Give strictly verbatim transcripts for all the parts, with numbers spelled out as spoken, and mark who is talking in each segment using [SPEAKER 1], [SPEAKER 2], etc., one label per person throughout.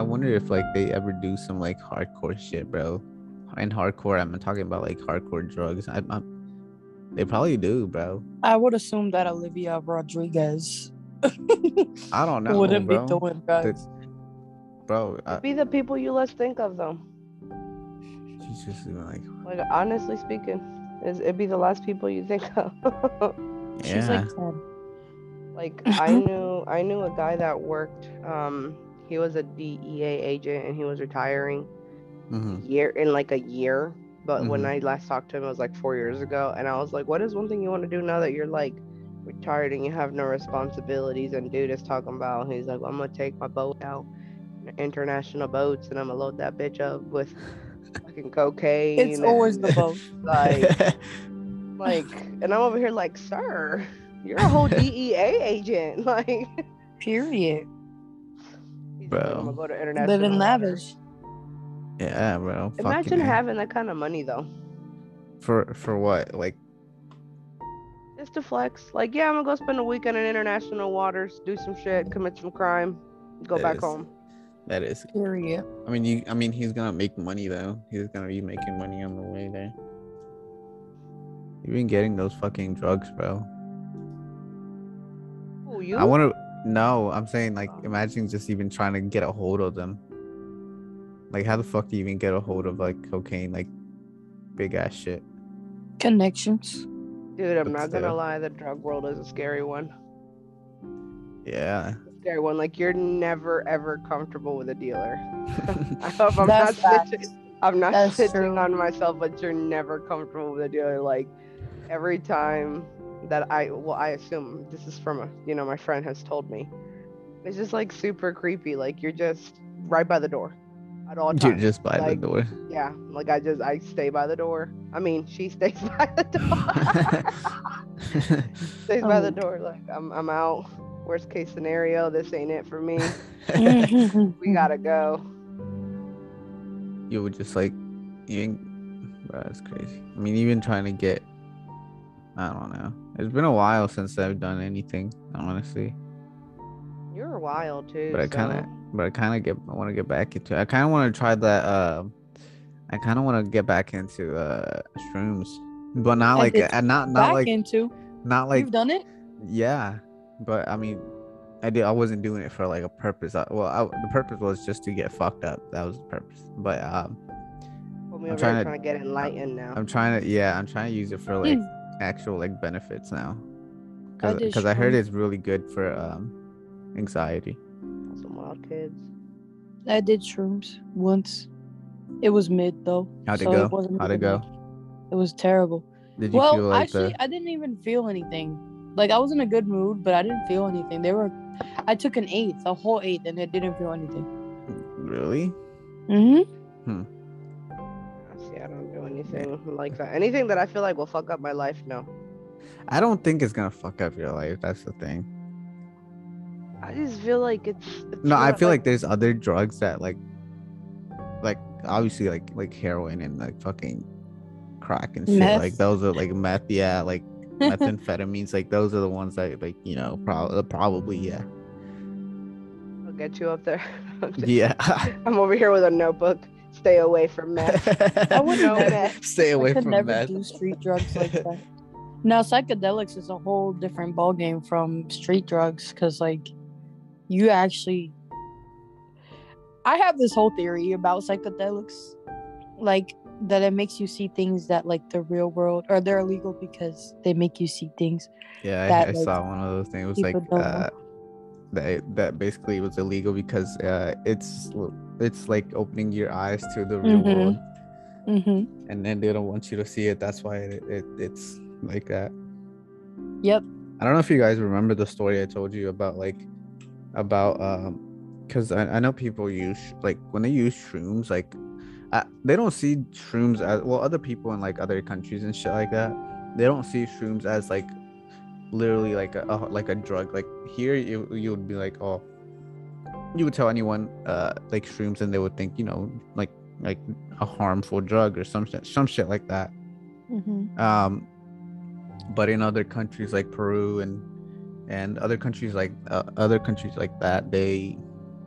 [SPEAKER 1] wonder if like they ever do some like hardcore shit, bro. And hardcore, I'm talking about like hardcore drugs. I, I, they probably do, bro.
[SPEAKER 2] I would assume that Olivia Rodriguez
[SPEAKER 1] I don't know,
[SPEAKER 2] wouldn't be
[SPEAKER 1] bro.
[SPEAKER 2] doing drugs.
[SPEAKER 1] The, bro, I,
[SPEAKER 3] It'd be the people you less think of, though.
[SPEAKER 1] she's just like,
[SPEAKER 3] Like, honestly speaking, is it'd be the last people you think of.
[SPEAKER 1] yeah.
[SPEAKER 2] She's like ten.
[SPEAKER 3] Like, I knew, I knew a guy that worked. Um, he was a D E A agent, and he was retiring
[SPEAKER 1] Mhm.
[SPEAKER 3] year in like a year. But when
[SPEAKER 1] Mhm.
[SPEAKER 3] I last talked to him, it was like four years ago, and I was like, "What is one thing you want to do now that you're like retired and you have no responsibilities?" And dude is talking about, he's like, well, "I'm gonna take my boat out, international boats, and I'm gonna load that bitch up with fucking cocaine."
[SPEAKER 2] It's always the boat.
[SPEAKER 3] Like, like, and I'm over here like, "Sir, you're a whole D E A agent." Like,
[SPEAKER 2] period.
[SPEAKER 3] he's
[SPEAKER 1] Bro.
[SPEAKER 3] like, "I'm gonna go to international."
[SPEAKER 2] Living
[SPEAKER 3] waters."
[SPEAKER 2] lavish.
[SPEAKER 1] Yeah, bro.
[SPEAKER 3] Imagine
[SPEAKER 1] Fucking A.
[SPEAKER 3] having that kind of money though.
[SPEAKER 1] for for what? Like,
[SPEAKER 3] Just to flex. Like, yeah, I'm gonna go spend a weekend in international waters, do some shit, commit some crime, go
[SPEAKER 1] That
[SPEAKER 3] back
[SPEAKER 1] is-
[SPEAKER 3] home.
[SPEAKER 1] that is.
[SPEAKER 2] Period.
[SPEAKER 1] I mean, you. I mean, he's gonna make money though. He's gonna be making money on the way there. You've been getting those fucking drugs, bro.
[SPEAKER 3] Who, you?
[SPEAKER 1] I want to. No, I'm saying like,
[SPEAKER 3] Oh.
[SPEAKER 1] imagine just even trying to get a hold of them. Like, how the fuck do you even get a hold of like cocaine, like big ass shit?
[SPEAKER 2] Connections.
[SPEAKER 3] Dude, I'm
[SPEAKER 1] But
[SPEAKER 3] not gonna
[SPEAKER 1] still.
[SPEAKER 3] lie, the drug world is a scary one.
[SPEAKER 1] Yeah.
[SPEAKER 3] Scary one. Like, you're never ever comfortable with a dealer. I hope I'm
[SPEAKER 2] That's
[SPEAKER 3] not
[SPEAKER 2] facts.
[SPEAKER 3] snitching. I'm not
[SPEAKER 2] That's
[SPEAKER 3] snitching
[SPEAKER 2] true.
[SPEAKER 3] on myself, but you're never comfortable with a dealer. Like, every time that I, well, I assume this is from a, you know, my friend has told me, it's just like super creepy. Like, you're just right by the door at all
[SPEAKER 1] You're
[SPEAKER 3] times.
[SPEAKER 1] just by
[SPEAKER 3] Like,
[SPEAKER 1] the door.
[SPEAKER 3] yeah, like I just I stay by the door. I mean, she stays by the door. stays by the
[SPEAKER 2] Oh.
[SPEAKER 3] door. Like, I'm I'm out. Worst case scenario, this ain't it for me.
[SPEAKER 2] Mhm.
[SPEAKER 3] We gotta go.
[SPEAKER 1] You would just like, you ain't, bro, that's crazy. I mean, even trying to get, I don't know. It's been a while since I've done anything, honestly.
[SPEAKER 3] You're wild too.
[SPEAKER 1] But I
[SPEAKER 3] so-
[SPEAKER 1] kind of, but I kind of get, I want to get back into. I kind of want to try that. Uh, I kind of want to get back into uh shrooms, but not
[SPEAKER 2] And
[SPEAKER 1] like,
[SPEAKER 2] it's
[SPEAKER 1] uh, not not
[SPEAKER 2] Back
[SPEAKER 1] like,
[SPEAKER 2] into.
[SPEAKER 1] not like,
[SPEAKER 2] You've done it?
[SPEAKER 1] yeah. But I mean, I did. I wasn't doing it for like a purpose. I, well, I, the purpose was just to get fucked up. That was the purpose. But um,
[SPEAKER 3] Put me
[SPEAKER 1] I'm
[SPEAKER 3] over
[SPEAKER 1] trying
[SPEAKER 3] here
[SPEAKER 1] to-
[SPEAKER 3] trying to get enlightened now.
[SPEAKER 1] I'm trying to, yeah, I'm trying to use it for like actual like benefits now, because
[SPEAKER 2] did
[SPEAKER 1] because I, heard
[SPEAKER 2] shrooms.
[SPEAKER 1] it's really good for um anxiety.
[SPEAKER 3] Some wild kids.
[SPEAKER 2] I did shrooms once. It was mid though.
[SPEAKER 1] How'd it
[SPEAKER 2] so
[SPEAKER 1] go?
[SPEAKER 2] It, wasn't
[SPEAKER 1] How'd it
[SPEAKER 2] even
[SPEAKER 1] go?
[SPEAKER 2] like- it was terrible.
[SPEAKER 1] Did you
[SPEAKER 2] Well,
[SPEAKER 1] feel like
[SPEAKER 2] actually,
[SPEAKER 1] the?
[SPEAKER 2] I didn't even feel anything. Like, I was in a good mood, but I didn't feel anything. They were. I took an eighth, a whole eighth, and it didn't feel anything.
[SPEAKER 1] Really?
[SPEAKER 2] Mm-hmm.
[SPEAKER 3] See, I don't do anything like that. Anything that I feel like will fuck up my life, no.
[SPEAKER 1] I don't think it's gonna fuck up your life. That's the thing.
[SPEAKER 3] I just feel like it's. it's
[SPEAKER 1] No, I
[SPEAKER 3] not,
[SPEAKER 1] feel like there's other drugs that like, like obviously like like heroin and like fucking crack and shit.
[SPEAKER 2] Meth.
[SPEAKER 1] Like those are like meth, yeah, like methamphetamines. Like those are the ones that like you know probably probably yeah
[SPEAKER 3] I'll get you up there. I'm just-
[SPEAKER 1] yeah.
[SPEAKER 3] I'm over here with a notebook. Stay away from meth.
[SPEAKER 2] I would
[SPEAKER 3] No
[SPEAKER 2] never-
[SPEAKER 3] meth.
[SPEAKER 1] Stay away
[SPEAKER 2] I could
[SPEAKER 1] from
[SPEAKER 2] never
[SPEAKER 1] meth.
[SPEAKER 2] do street drugs like that. Now, psychedelics is a whole different ballgame from street drugs because, like, you actually. I have this whole theory about psychedelics, like, that it makes you see things that, like, the real world, or they're illegal because they make you see things.
[SPEAKER 1] Yeah,
[SPEAKER 2] that,
[SPEAKER 1] I, I
[SPEAKER 2] like,
[SPEAKER 1] saw one of those things. It was like
[SPEAKER 2] people don't
[SPEAKER 1] uh, that that basically was illegal because uh, it's it's like opening your eyes to the real
[SPEAKER 2] Mhm.
[SPEAKER 1] world,
[SPEAKER 2] Mm-hmm.
[SPEAKER 1] and then they don't want you to see it. That's why it, it it's like that.
[SPEAKER 2] Yep.
[SPEAKER 1] I don't know if you guys remember the story I told you about, like about um, because I, I know people use like when they use shrooms, like I, they don't see shrooms as well. Other people in like other countries and shit like that, they don't see shrooms as like literally like a, a like a drug. Like here, you you would be like, oh, you would tell anyone uh like shrooms, and they would think, you know, like like a harmful drug or some shit, some shit like that.
[SPEAKER 2] Mm-hmm.
[SPEAKER 1] Um, but in other countries like Peru and and other countries like uh, other countries like that, they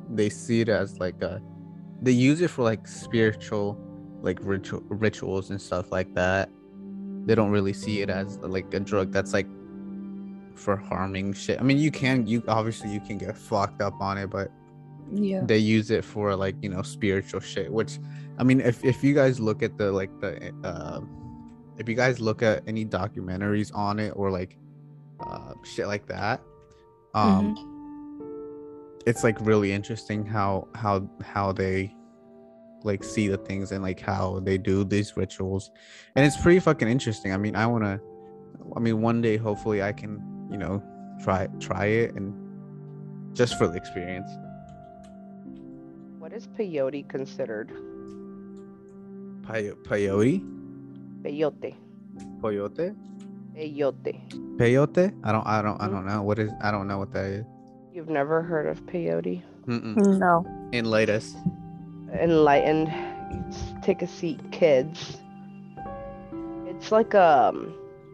[SPEAKER 1] they see it as like a they use it for like spiritual like ritual rituals and stuff like that. They don't really see it as like a drug that's like for harming shit. I mean, you can you obviously you can get fucked up on it, but
[SPEAKER 2] Yeah.
[SPEAKER 1] they use it for like, you know, spiritual shit. Which, I mean, if if you guys look at the like the uh if you guys look at any documentaries on it or like uh shit like that, um it's like really interesting how how how they like see the things and like how they do these rituals, and it's pretty fucking interesting. I mean, I want to I mean one day hopefully I can, you know, try try it, and just for the experience.
[SPEAKER 3] What is peyote considered?
[SPEAKER 1] Pey- peyote
[SPEAKER 3] Peyote.
[SPEAKER 1] Peyote
[SPEAKER 3] Peyote.
[SPEAKER 1] peyote I don't I don't I
[SPEAKER 3] Mhm.
[SPEAKER 1] don't know what is I don't know what that is.
[SPEAKER 3] You've never heard of peyote?
[SPEAKER 1] Mm-mm.
[SPEAKER 2] No.
[SPEAKER 1] Enlighten us.
[SPEAKER 3] Enlightened. S- Take a seat, kids. It's like um.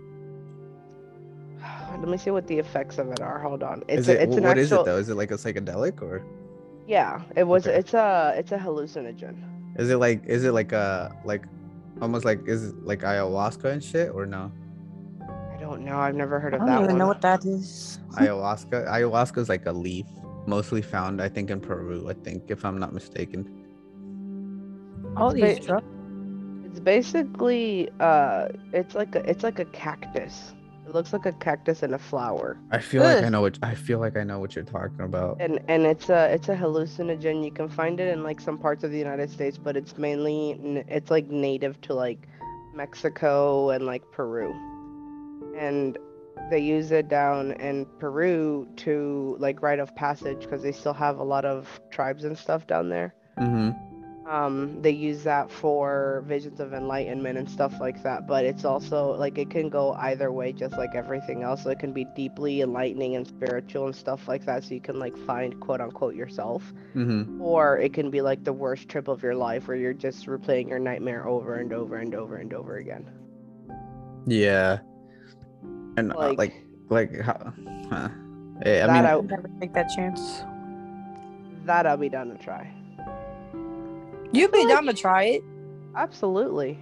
[SPEAKER 3] Let me see what the effects of it are. Hold on. It's
[SPEAKER 1] Is
[SPEAKER 3] a,
[SPEAKER 1] it
[SPEAKER 3] it's an
[SPEAKER 1] what
[SPEAKER 3] actual.
[SPEAKER 1] is it though? Is it like a psychedelic, or
[SPEAKER 3] Yeah, it was.
[SPEAKER 1] Okay.
[SPEAKER 3] It's a it's a hallucinogen.
[SPEAKER 1] is it like is it like a like almost like is it like ayahuasca and shit, or no?
[SPEAKER 3] I don't know. I've never heard
[SPEAKER 2] I
[SPEAKER 3] of
[SPEAKER 2] don't
[SPEAKER 3] that
[SPEAKER 2] even
[SPEAKER 3] one.
[SPEAKER 2] know what that is.
[SPEAKER 1] Ayahuasca ayahuasca is like a leaf mostly found, I think, in Peru, I think, if I'm not mistaken.
[SPEAKER 2] All
[SPEAKER 3] It's
[SPEAKER 2] these
[SPEAKER 3] ba-
[SPEAKER 2] drugs.
[SPEAKER 3] It's basically uh, it's like a it's like a cactus. It looks like a cactus and a flower.
[SPEAKER 1] I feel like I
[SPEAKER 2] Ugh.
[SPEAKER 1] know what I feel like I know what you're talking about.
[SPEAKER 3] And and it's a it's a hallucinogen. You can find it in like some parts of the United States, but it's mainly n- it's like native to like Mexico and like Peru. And they use it down in Peru to like rite of passage because they still have a lot of tribes and stuff down there.
[SPEAKER 1] Mm-hmm.
[SPEAKER 3] Um, they use that for visions of enlightenment and stuff like that, but it's also like it can go either way, just like everything else. So it can be deeply enlightening and spiritual and stuff like that, so you can like find quote unquote yourself,
[SPEAKER 1] Mm-hmm.
[SPEAKER 3] or it can be like the worst trip of your life where you're just replaying your nightmare over and over and over and over again.
[SPEAKER 1] Yeah. And uh,
[SPEAKER 3] Like,
[SPEAKER 1] like like how huh. Eh, I
[SPEAKER 3] that
[SPEAKER 1] mean
[SPEAKER 3] I,
[SPEAKER 2] I'd never take that chance.
[SPEAKER 3] that I'll be down to try.
[SPEAKER 2] You'd be
[SPEAKER 3] feel
[SPEAKER 2] down
[SPEAKER 3] like-
[SPEAKER 2] to try it.
[SPEAKER 3] Absolutely.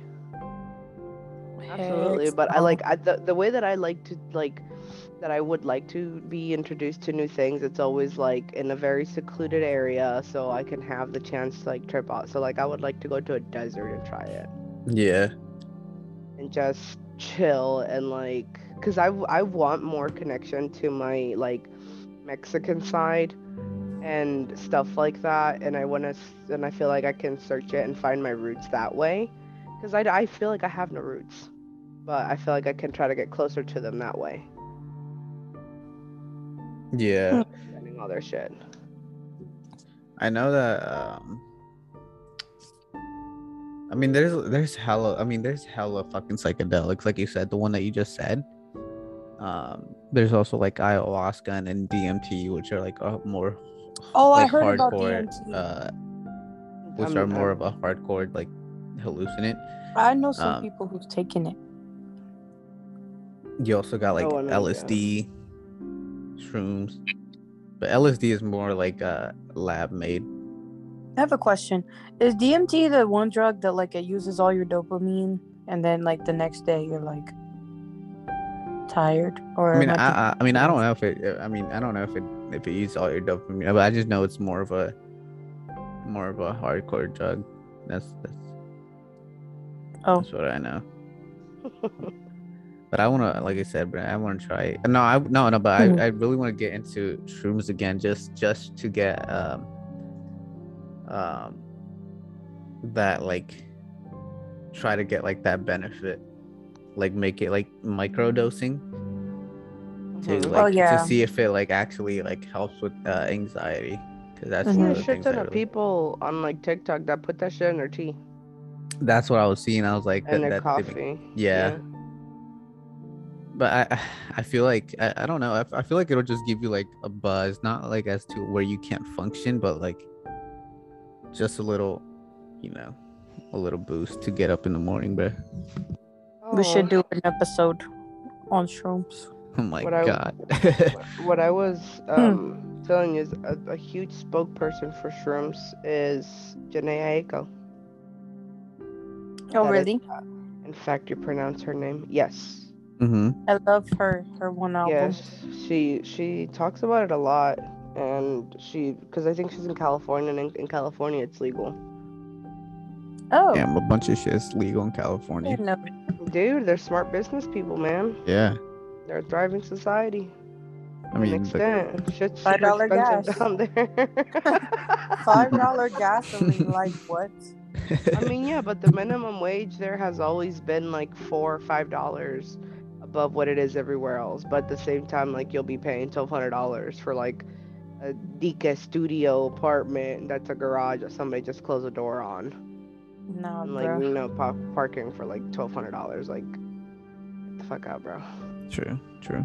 [SPEAKER 3] Absolutely,
[SPEAKER 2] Heck
[SPEAKER 3] but I
[SPEAKER 2] no.
[SPEAKER 3] like I, the the way that I like to like that I would like to be introduced to new things. It's always like in a very secluded area, so I can have the chance to like trip out. So like I would like to go to a desert and try it
[SPEAKER 1] yeah.
[SPEAKER 3] and just chill and like, cause I w- I want more connection to my like Mexican side and stuff like that, and I want to and I feel like I can search it and find my roots that way, cause I I feel like I have no roots, but I feel like I can try to get closer to them that way.
[SPEAKER 1] Yeah.
[SPEAKER 3] Understanding all their shit.
[SPEAKER 1] I know that um I mean there's there's hella I mean there's hella fucking psychedelics, like you said, the one that you just said. Um there's also like ayahuasca and, and D M T, which are like a more
[SPEAKER 2] Oh,
[SPEAKER 1] like
[SPEAKER 2] I heard about
[SPEAKER 1] hardcore,
[SPEAKER 2] D M T.
[SPEAKER 1] uh which
[SPEAKER 3] I'm-
[SPEAKER 1] are more
[SPEAKER 3] I'm-
[SPEAKER 1] of a hardcore like hallucinant.
[SPEAKER 2] I know some
[SPEAKER 1] um,
[SPEAKER 2] people who've taken it.
[SPEAKER 1] You also got like
[SPEAKER 3] Oh, I know,
[SPEAKER 1] L S D, shrooms, but L S D is more like uh lab made.
[SPEAKER 2] I have a question. Is D M T the one drug that like it uses all your dopamine and then like the next day you're like tired? Or
[SPEAKER 1] I mean,
[SPEAKER 2] am
[SPEAKER 1] I,
[SPEAKER 2] thinking-
[SPEAKER 1] I I mean I don't know if it I mean I don't know if it if it uses all your dopamine, but I just know it's more of a more of a hardcore drug. That's that's
[SPEAKER 2] Oh.
[SPEAKER 1] that's what I know. But I want to, like I said, but I want to try it. No, I no no, but
[SPEAKER 2] Mhm.
[SPEAKER 1] I, I really want to get into shrooms again, just just to get um um that like try to get like that benefit, like make it like micro dosing to
[SPEAKER 3] Mhm.
[SPEAKER 1] like
[SPEAKER 2] Oh, yeah.
[SPEAKER 1] to see if it like actually like helps with uh, anxiety, because that's
[SPEAKER 2] Mhm.
[SPEAKER 1] one
[SPEAKER 3] There's
[SPEAKER 1] of
[SPEAKER 3] a
[SPEAKER 1] the
[SPEAKER 3] shit
[SPEAKER 1] things
[SPEAKER 3] ton
[SPEAKER 1] I
[SPEAKER 3] of
[SPEAKER 1] really,
[SPEAKER 3] people on like TikTok that put that shit in their tea
[SPEAKER 1] that's what I was seeing. I was like
[SPEAKER 3] and
[SPEAKER 1] that,
[SPEAKER 3] their
[SPEAKER 1] that they make-
[SPEAKER 3] coffee.
[SPEAKER 1] yeah. But I I feel like I, I don't know, I, I feel like it'll just give you like a buzz, not like as to where you can't function, but like just a little, you know, a little boost to get up in the morning, bro.
[SPEAKER 2] We should
[SPEAKER 3] Oh,
[SPEAKER 2] do an episode on shrooms.
[SPEAKER 1] Oh my
[SPEAKER 3] What I-
[SPEAKER 1] god.
[SPEAKER 3] what I was um telling you, a, a huge spokesperson for shrooms is Janae Aiko.
[SPEAKER 2] Oh,
[SPEAKER 3] That is,
[SPEAKER 2] really?
[SPEAKER 3] in fact, you pronounce her name. Yes.
[SPEAKER 1] Mm-hmm.
[SPEAKER 2] I love her. Her one album.
[SPEAKER 3] Yes, she she talks about it a lot, and she because I think she's in California, and in, in California it's legal.
[SPEAKER 2] Oh,
[SPEAKER 1] Damn, a bunch of shit is legal in
[SPEAKER 2] I
[SPEAKER 1] California.
[SPEAKER 2] didn't know.
[SPEAKER 3] Dude, they're smart business people, man.
[SPEAKER 1] Yeah.
[SPEAKER 3] They're a thriving society.
[SPEAKER 1] I
[SPEAKER 3] To an
[SPEAKER 1] mean, the,
[SPEAKER 3] extent, shit's
[SPEAKER 2] Five
[SPEAKER 3] super
[SPEAKER 2] dollar
[SPEAKER 3] expensive
[SPEAKER 2] gas.
[SPEAKER 3] down there.
[SPEAKER 2] Five dollar gasoline. Like what?
[SPEAKER 3] I mean, yeah, but the minimum wage there has always been like four or five dollars above what it is everywhere else. But at the same time, like you'll be paying twelve hundred dollars for like a Dika studio apartment that's a garage that somebody just closed the door on.
[SPEAKER 2] Nah,
[SPEAKER 3] And like
[SPEAKER 2] bro.
[SPEAKER 3] you know, pa- parking for like twelve hundred dollars. Like, get the fuck out, bro.
[SPEAKER 1] true, true.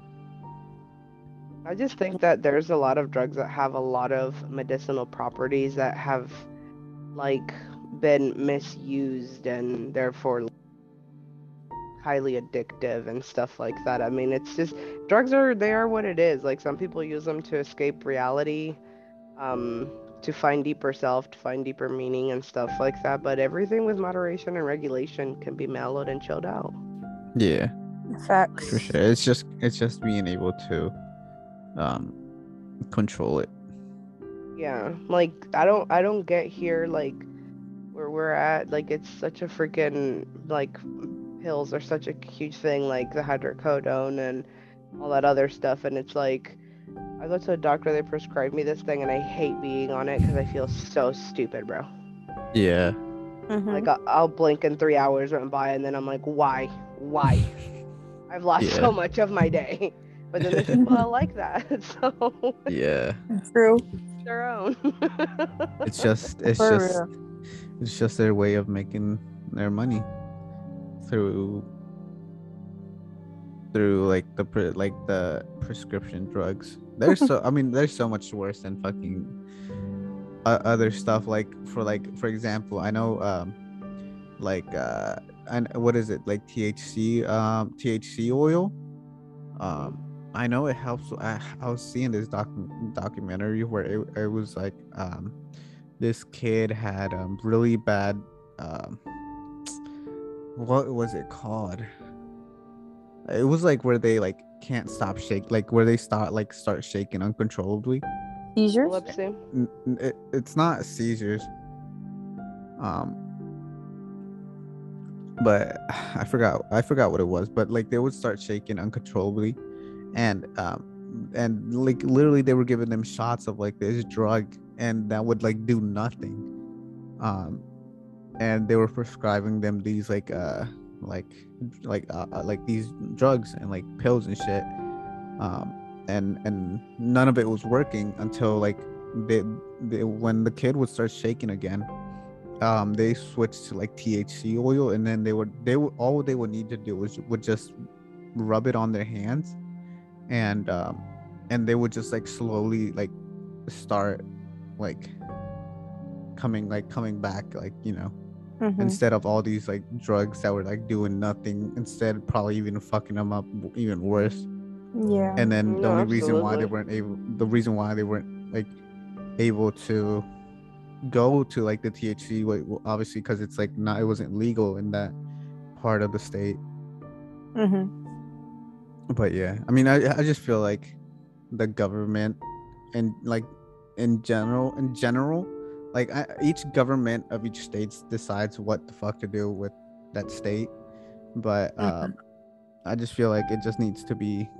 [SPEAKER 3] I just think that there's a lot of drugs that have a lot of medicinal properties that have like been misused and therefore highly addictive and stuff like that. I mean, it's just drugs are they are what it is. Like some people use them to escape reality, um, to find deeper self, to find deeper meaning and stuff like that. But everything with moderation and regulation can be mellowed and chilled out.
[SPEAKER 1] Yeah,
[SPEAKER 2] Facts.
[SPEAKER 1] for sure. It's just it's just being able to um control it.
[SPEAKER 3] Yeah, like I don't I don't get here like where we're at. Like it's such a freaking like pills are such a huge thing, like the hydrocodone and all that other stuff. And it's like I go to a doctor, they prescribe me this thing, and I hate being on it because I feel so stupid, bro.
[SPEAKER 1] Yeah.
[SPEAKER 2] Mhm.
[SPEAKER 3] Like I'll, I'll blink and three hours went by, and then I'm like, why, why? I've lost
[SPEAKER 1] Yeah.
[SPEAKER 3] so much of my day. But then there's people that like that, so
[SPEAKER 1] Yeah.
[SPEAKER 2] True.
[SPEAKER 3] their own.
[SPEAKER 1] It's just it's
[SPEAKER 2] For
[SPEAKER 1] just
[SPEAKER 2] real.
[SPEAKER 1] it's just their way of making their money through through like the pre- like the prescription drugs. There's so I mean there's so much worse than fucking uh, other stuff like for like for example I know um like uh and what is it like T H C um T H C oil um I know it helps. I, I was seeing this doc documentary where it, it was like um this kid had um really bad um what was it called? It was like where they like can't stop shake, like where they start like start shaking uncontrollably.
[SPEAKER 2] Seizures?
[SPEAKER 3] Epilepsy.
[SPEAKER 1] N- n- It, it's not seizures, um, but I forgot I forgot what it was. But like they would start shaking uncontrollably, and um, and like literally they were giving them shots of like this drug, and that would like do nothing. Um, and they were prescribing them these like uh like like uh, uh, like these drugs and like pills and shit, um and and none of it was working until like they, they when the kid would start shaking again, um they switched to like T H C oil, and then they would they would all they would need to do was would just rub it on their hands, and um and they would just like slowly like start like coming like coming back, like you know,
[SPEAKER 2] Mhm.
[SPEAKER 1] instead of all these like drugs that were like doing nothing, instead probably even fucking them up even worse.
[SPEAKER 2] Yeah.
[SPEAKER 1] And then the
[SPEAKER 3] No,
[SPEAKER 1] only reason why they
[SPEAKER 3] absolutely.
[SPEAKER 1] weren't able the reason why they weren't like able to go to like the T H C, wa- well, obviously because it's like not it wasn't legal in that part of the state.
[SPEAKER 2] Mhm.
[SPEAKER 1] But yeah, I mean i i just feel like the government and like in general in general like I, each government of each state decides what the fuck to do with that state, but um I just feel like it just needs to be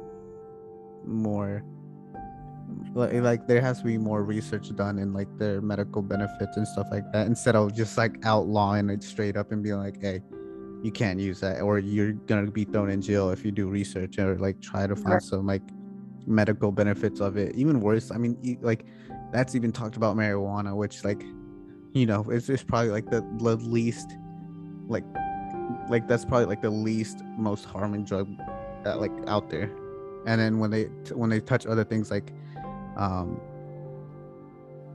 [SPEAKER 1] more like, like there has to be more research done in like their medical benefits and stuff like that, instead of just like outlawing it straight up and being like, hey, you can't use that, or you're gonna be thrown in jail if you do research or like try to find
[SPEAKER 2] Right.
[SPEAKER 1] some like medical benefits of it. Even worse, I mean, e- like that's even talked about marijuana, which like you know it's, it's probably like the, the least like like that's probably like the least most harming drug that like out there. And then when they when they touch other things like um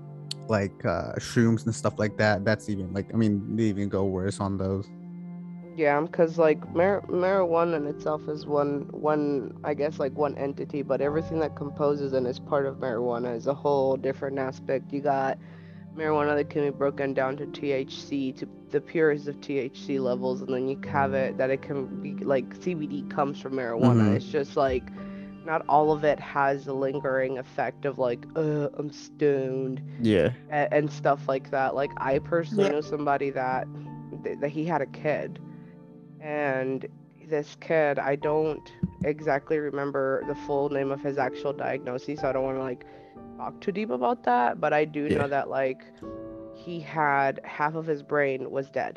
[SPEAKER 1] like uh shrooms and stuff like that, that's even like I mean they even go worse on those.
[SPEAKER 3] Yeah, because like mar- marijuana in itself is one one I guess like one entity, but everything that composes and is part of marijuana is a whole different aspect. You got marijuana that can be broken down to T H C, to the purest of T H C levels, and then you have it that it can be like C B D comes from marijuana.
[SPEAKER 1] Mm-hmm.
[SPEAKER 3] It's just like not all of it has the lingering effect of like, uh, I'm stoned
[SPEAKER 1] Yeah.
[SPEAKER 3] and, and stuff like that. Like I personally
[SPEAKER 2] Yeah.
[SPEAKER 3] know somebody that that he had a kid, and this kid, I don't exactly remember the full name of his actual diagnosis, so I don't want to like talk too deep about that, but I do
[SPEAKER 1] Yeah.
[SPEAKER 3] know that like he had half of his brain was dead.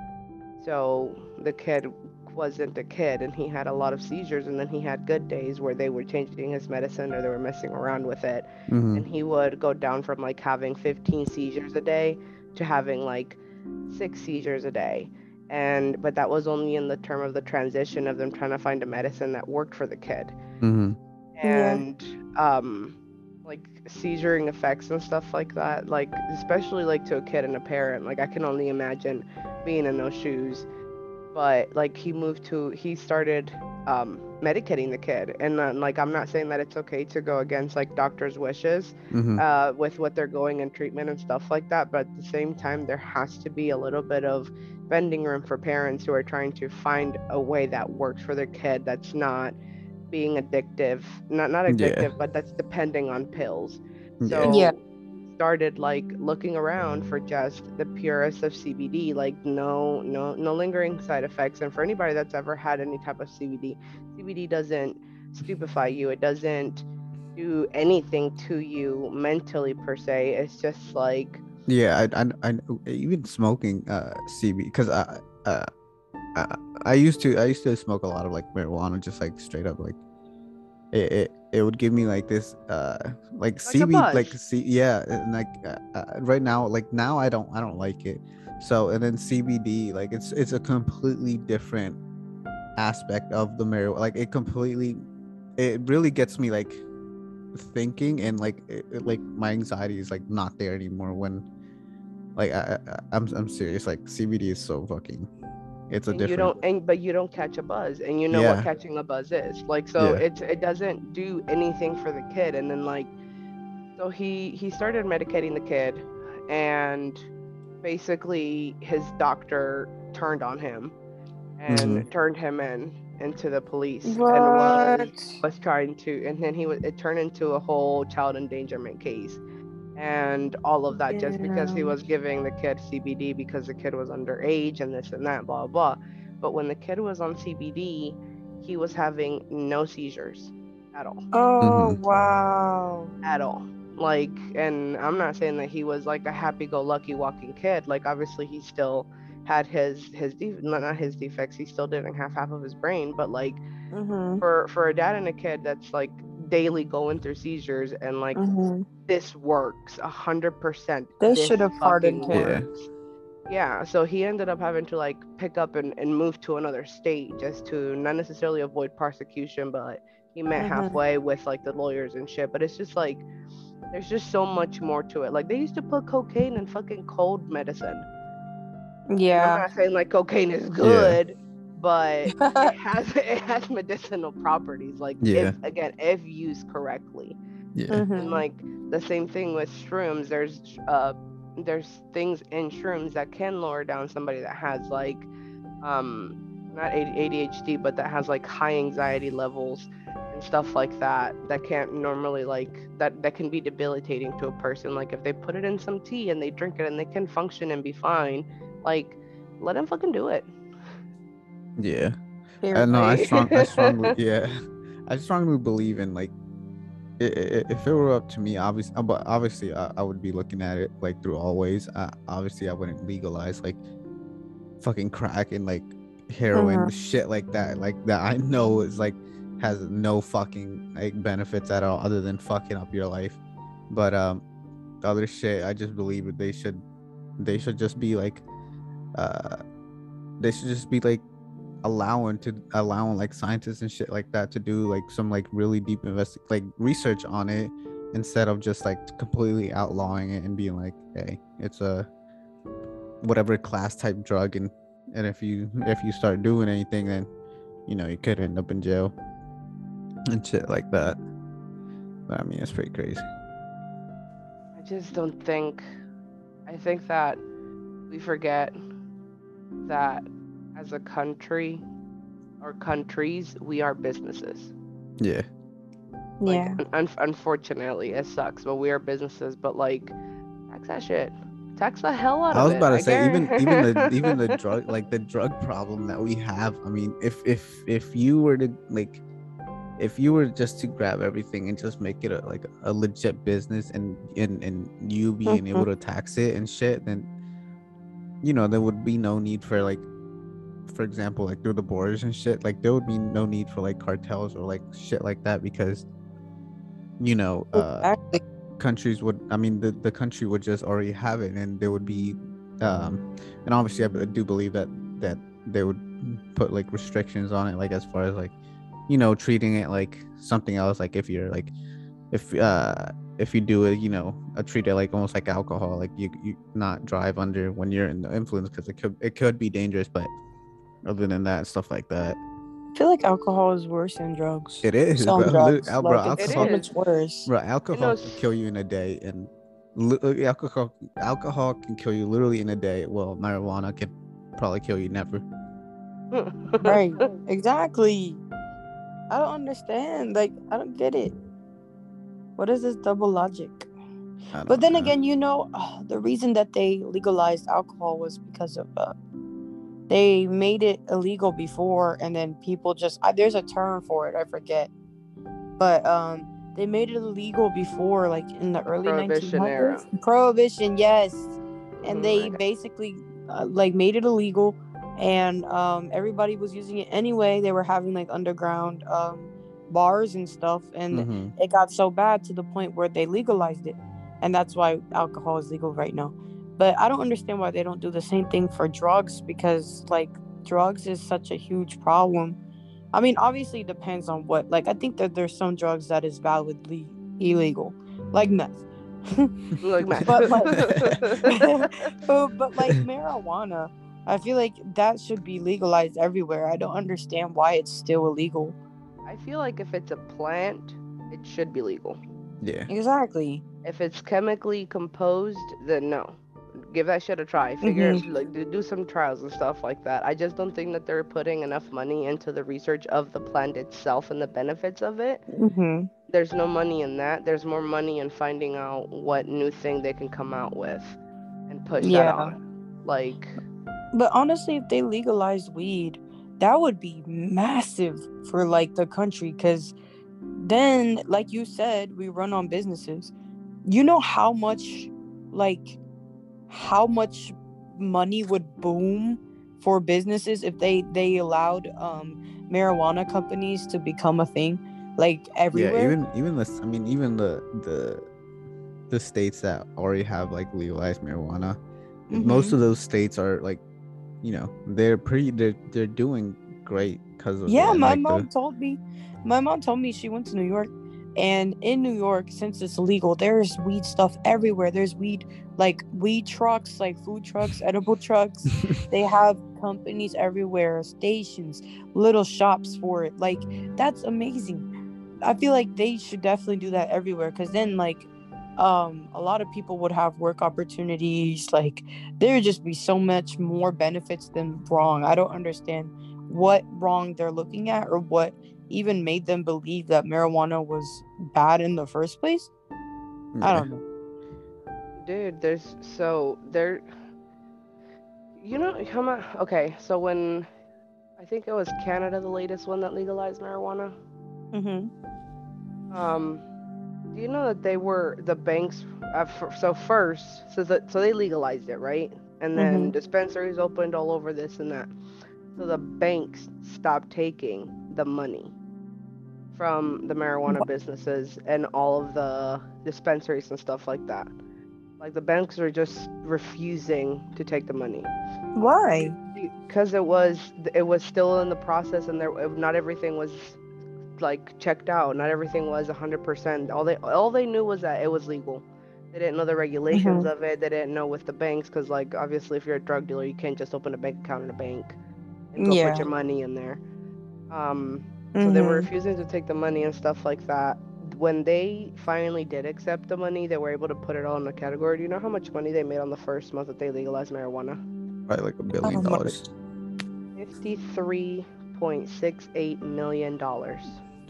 [SPEAKER 3] So the kid wasn't a kid and he had a lot of seizures, and then he had good days where they were changing his medicine or they were messing around with it,
[SPEAKER 1] Mm-hmm.
[SPEAKER 3] and he would go down from like having fifteen seizures a day to having like six seizures a day. And but that was only in the term of the transition of them trying to find a medicine that worked for the kid.
[SPEAKER 1] Mm-hmm.
[SPEAKER 2] Yeah.
[SPEAKER 3] And um like seizuring effects and stuff like that, like especially like to a kid and a parent, like I can only imagine being in those shoes. But like he moved to he started um medicating the kid, and then like I'm not saying that it's okay to go against like doctors' wishes
[SPEAKER 1] Mm-hmm.
[SPEAKER 3] uh with what they're going in treatment and stuff like that, but at the same time there has to be a little bit of bending room for parents who are trying to find a way that works for their kid, that's not being addictive, not not
[SPEAKER 1] Yeah.
[SPEAKER 3] addictive, but that's depending on pills.
[SPEAKER 1] Yeah.
[SPEAKER 2] Yeah.
[SPEAKER 3] So started like looking around for just the purest of C B D, like no no no lingering side effects. And for anybody that's ever had any type of C B D, C B D doesn't stupefy you. It doesn't do anything to you mentally per se. It's just like
[SPEAKER 1] Yeah. I, I, I even smoking uh C B because I, uh, I I used to I used to smoke a lot of like marijuana, just like straight up like it, it, it would give me like this uh like
[SPEAKER 3] like a
[SPEAKER 1] C B like
[SPEAKER 3] buzz.
[SPEAKER 1] C yeah, and like uh, uh, right now like now I don't I don't like it. So and then C B D, like it's it's a completely different aspect of the marijuana. Like it completely, it really gets me like thinking, and like it, it- like my anxiety is like not there anymore when like I, I I'm I'm serious. Like C B D is so fucking, it's a
[SPEAKER 3] And you
[SPEAKER 1] different.
[SPEAKER 3] don't and but you don't catch a buzz, and you know what
[SPEAKER 1] Yeah.
[SPEAKER 3] catching a buzz is. Like so
[SPEAKER 1] Yeah.
[SPEAKER 3] it it doesn't do anything for the kid. And then like so he he started medicating the kid, and basically his doctor turned on him and
[SPEAKER 1] Mm-hmm.
[SPEAKER 3] turned him in into the police, and was
[SPEAKER 2] What?
[SPEAKER 3] was trying to, and then he was it turned into a whole child endangerment case, and all of that just because he
[SPEAKER 2] Damn.
[SPEAKER 3] was giving the kid C B D because the kid was underage and this and that, blah blah. But when the kid was on C B D, he was having no seizures at all,
[SPEAKER 2] Oh
[SPEAKER 1] Mm-hmm.
[SPEAKER 2] wow.
[SPEAKER 3] at all. Like, and I'm not saying that he was like a happy-go-lucky walking kid. Like, obviously, he still had his his def- not not his defects. He still didn't have half of his brain, but like
[SPEAKER 2] Mhm.
[SPEAKER 3] for for a dad and a kid that's like daily going through seizures, and like
[SPEAKER 2] Mhm.
[SPEAKER 3] this works a hundred percent.
[SPEAKER 2] They
[SPEAKER 3] This
[SPEAKER 2] should have pardoned
[SPEAKER 3] fucking
[SPEAKER 1] Yeah.
[SPEAKER 2] him.
[SPEAKER 3] works. Yeah, so he ended up having to like pick up and, and move to another state just to not necessarily avoid prosecution, but he met
[SPEAKER 2] Mhm.
[SPEAKER 3] halfway with like the lawyers and shit. But it's just like there's just so much more to it. Like they used to put cocaine in fucking cold medicine. And I'm
[SPEAKER 2] Yeah.
[SPEAKER 3] not saying like cocaine is
[SPEAKER 1] Yeah.
[SPEAKER 3] good, but it has it has medicinal properties. Like if
[SPEAKER 1] Yeah.
[SPEAKER 3] again, if used correctly.
[SPEAKER 1] Yeah.
[SPEAKER 3] And
[SPEAKER 2] Mhm.
[SPEAKER 3] like the same thing with shrooms, there's uh there's things in shrooms that can lower down somebody that has like um not A D H D, but that has like high anxiety levels and stuff like that, that can't normally like that that can be debilitating to a person. Like if they put it in some tea and they drink it and they can function and be fine, like let them fucking do it.
[SPEAKER 1] Yeah.
[SPEAKER 2] Here.
[SPEAKER 1] Uh, no, I strong I strongly
[SPEAKER 3] Like
[SPEAKER 1] yeah. I strongly believe in like i- i- if it were up to me, obviously, but obviously, I, I would be looking at it like through all ways. Uh, obviously, I wouldn't legalize like fucking crack and like heroin,
[SPEAKER 2] Mhm.
[SPEAKER 1] shit like that, like that. I know is like has no fucking like benefits at all other than fucking up your life. But um, the other shit, I just believe that they should, they should just be like, uh, they should just be like allowing to allowing like scientists and shit like that to do like some like really deep invest like research on it, instead of just like completely outlawing it and being like, hey, it's a whatever class type drug, and and if you if you start doing anything, then you know you could end up in jail and shit like that. But I mean, it's pretty crazy.
[SPEAKER 3] I just don't think. I think that we forget that as a country or countries, we are businesses.
[SPEAKER 1] Yeah.
[SPEAKER 3] Like,
[SPEAKER 2] Yeah.
[SPEAKER 3] un- unfortunately, it sucks, but we are businesses. But like, tax that shit. Tax the hell out
[SPEAKER 1] I
[SPEAKER 3] of
[SPEAKER 1] was
[SPEAKER 3] it.
[SPEAKER 1] about to
[SPEAKER 3] I
[SPEAKER 1] say even
[SPEAKER 3] guarantee-
[SPEAKER 1] even the even the drug like the drug problem that we have. I mean, if if if you were to like if you were just to grab everything and just make it a, like a legit business and and and you being able to tax it and shit, then you know there would be no need for like, for example, like through the borders and shit. Like there would be no need for like cartels or like shit like that because you know uh
[SPEAKER 2] Exactly.
[SPEAKER 1] countries would, I mean the, the country would just already have it, and there would be um and obviously I b- do believe that that they would put like restrictions on it, like as far as like you know treating it like something else, like if you're like if uh if you do it, you know uh, treat it like almost like alcohol, like you you not drive under when you're in the influence because it could it could be dangerous, but other than that, stuff like that.
[SPEAKER 2] I feel like alcohol is worse than drugs.
[SPEAKER 1] It is,
[SPEAKER 2] Some
[SPEAKER 1] bro. Lit-
[SPEAKER 2] drugs,
[SPEAKER 1] al- bro,
[SPEAKER 2] like it's
[SPEAKER 3] It
[SPEAKER 2] so
[SPEAKER 1] alcohol,
[SPEAKER 2] much
[SPEAKER 3] is.
[SPEAKER 2] worse.
[SPEAKER 1] bro,
[SPEAKER 3] You
[SPEAKER 1] alcohol
[SPEAKER 3] know,
[SPEAKER 1] can kill you in a day, and li- uh, alcohol, alcohol can kill you literally in a day. Well, marijuana can probably kill you never.
[SPEAKER 2] Right. Exactly. I don't understand. Like, I don't get it. What is this double logic?
[SPEAKER 1] I don't
[SPEAKER 2] But then
[SPEAKER 1] know.
[SPEAKER 2] again, you know, uh, the reason that they legalized alcohol was because of uh, they made it illegal before, and then people just I, there's a term for it, I forget, but um, they made it illegal before, like in the
[SPEAKER 3] The
[SPEAKER 2] early
[SPEAKER 3] Prohibition era.
[SPEAKER 2] nineteen hundreds. Prohibition, yes, and
[SPEAKER 3] Mhm,
[SPEAKER 2] they
[SPEAKER 3] I got-
[SPEAKER 2] basically uh, like made it illegal, and um, everybody was using it anyway. They were having like underground um bars and stuff, and
[SPEAKER 1] Mhm.
[SPEAKER 2] it got so bad to the point where they legalized it, and that's why alcohol is legal right now. But I don't understand why they don't do the same thing for drugs, because like drugs is such a huge problem. I mean, obviously it depends on what. Like I think that there's some drugs that is validly illegal, like meth.
[SPEAKER 3] Like meth.
[SPEAKER 2] But like but, but like marijuana, I feel like that should be legalized everywhere. I don't understand why it's still illegal.
[SPEAKER 3] I feel like if it's a plant, it should be legal.
[SPEAKER 1] Yeah.
[SPEAKER 2] Exactly.
[SPEAKER 3] If it's chemically composed, then no. Give that shit a try. Figure
[SPEAKER 2] Mhm.
[SPEAKER 3] like do, do some trials and stuff like that. I just don't think that they're putting enough money into the research of the plant itself and the benefits of it.
[SPEAKER 2] Mhm.
[SPEAKER 3] There's no money in that. There's more money in finding out what new thing they can come out with and push that
[SPEAKER 2] Yeah.
[SPEAKER 3] on. Like,
[SPEAKER 2] But honestly, if they legalized weed, that would be massive for like the country, because then, like you said, we run on businesses. You know how much, like, how much money would boom for businesses if they they allowed um marijuana companies to become a thing, like
[SPEAKER 1] Yeah,
[SPEAKER 2] everywhere.
[SPEAKER 1] even even the I mean even the the the states that already have like legalized marijuana, most
[SPEAKER 2] Mhm.
[SPEAKER 1] of those states are like, you know, they're pretty they're they're doing great because of it,
[SPEAKER 2] Yeah,
[SPEAKER 1] and
[SPEAKER 2] my
[SPEAKER 1] like
[SPEAKER 2] mom
[SPEAKER 1] the
[SPEAKER 2] told me. My mom told me she went to New York, and in New York, since it's legal, there's weed stuff everywhere. There's weed, like weed trucks, like food trucks, edible trucks. They have companies everywhere, stations, little shops for it. Like that's amazing. I feel like they should definitely do that everywhere, because then like um a lot of people would have work opportunities. Like there would just be so much more benefits than wrong. I don't understand what wrong they're looking at, or what even made them believe that marijuana was bad in the first place. I
[SPEAKER 1] yeah.
[SPEAKER 2] don't know.
[SPEAKER 3] dude, there's so there. You know how much? Okay, so when I think it was Canada, the latest one that legalized marijuana.
[SPEAKER 2] Mm-hmm.
[SPEAKER 3] Um, do you know that they were the banks? Uh, f- so first, so that so they legalized it, right? And then
[SPEAKER 2] Mm-hmm.
[SPEAKER 3] dispensaries opened all over this and that. So the banks stopped taking the money from the marijuana businesses and all of the dispensaries and stuff like that. Like the banks were just refusing to take the money
[SPEAKER 2] Why?
[SPEAKER 3] because it was it was still in the process, and there not everything was like checked out. Not everything was one hundred percent. All they all they knew was that it was legal. They didn't know the regulations
[SPEAKER 2] Mhm.
[SPEAKER 3] of it. They didn't know with the banks, because like obviously if you're a drug dealer, you can't just open a bank account in a bank and go put
[SPEAKER 2] Yeah.
[SPEAKER 3] your money in there. Um, so they were
[SPEAKER 2] Mhm.
[SPEAKER 3] refusing to take the money and stuff like that. When they finally did accept the money, they were able to put it all in a category. Do you know how much money they made on the first month that they legalized marijuana?
[SPEAKER 1] Probably like a
[SPEAKER 2] How
[SPEAKER 1] billion
[SPEAKER 2] much?
[SPEAKER 1] dollars.
[SPEAKER 3] fifty-three point six eight million dollars.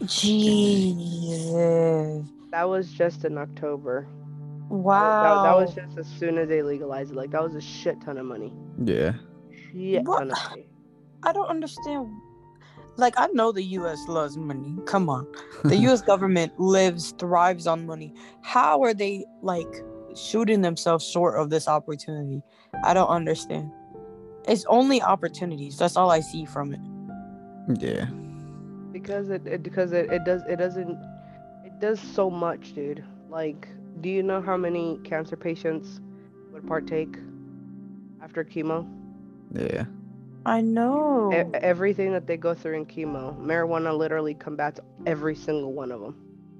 [SPEAKER 2] Jesus.
[SPEAKER 3] That was just in October. That, wa- that, that was
[SPEAKER 2] Wow.
[SPEAKER 3] just as soon as they legalized it. Like that was a shit ton of money.
[SPEAKER 1] Yeah.
[SPEAKER 3] Shit
[SPEAKER 2] What?
[SPEAKER 3] ton of money.
[SPEAKER 2] I don't understand. Like, I know the U S loves money. Come on. The U S government lives, thrives on money. How are they, like, shooting themselves short of this opportunity? I don't understand. It's only opportunities. That's all I see from it.
[SPEAKER 1] Yeah.
[SPEAKER 3] Because it, it because it, it does it doesn't it does so much, dude. Like, do you know how many cancer patients would partake after chemo?
[SPEAKER 1] Yeah.
[SPEAKER 2] I
[SPEAKER 3] E-
[SPEAKER 2] know.
[SPEAKER 3] everything that they go through in chemo, marijuana literally combats every single one of them.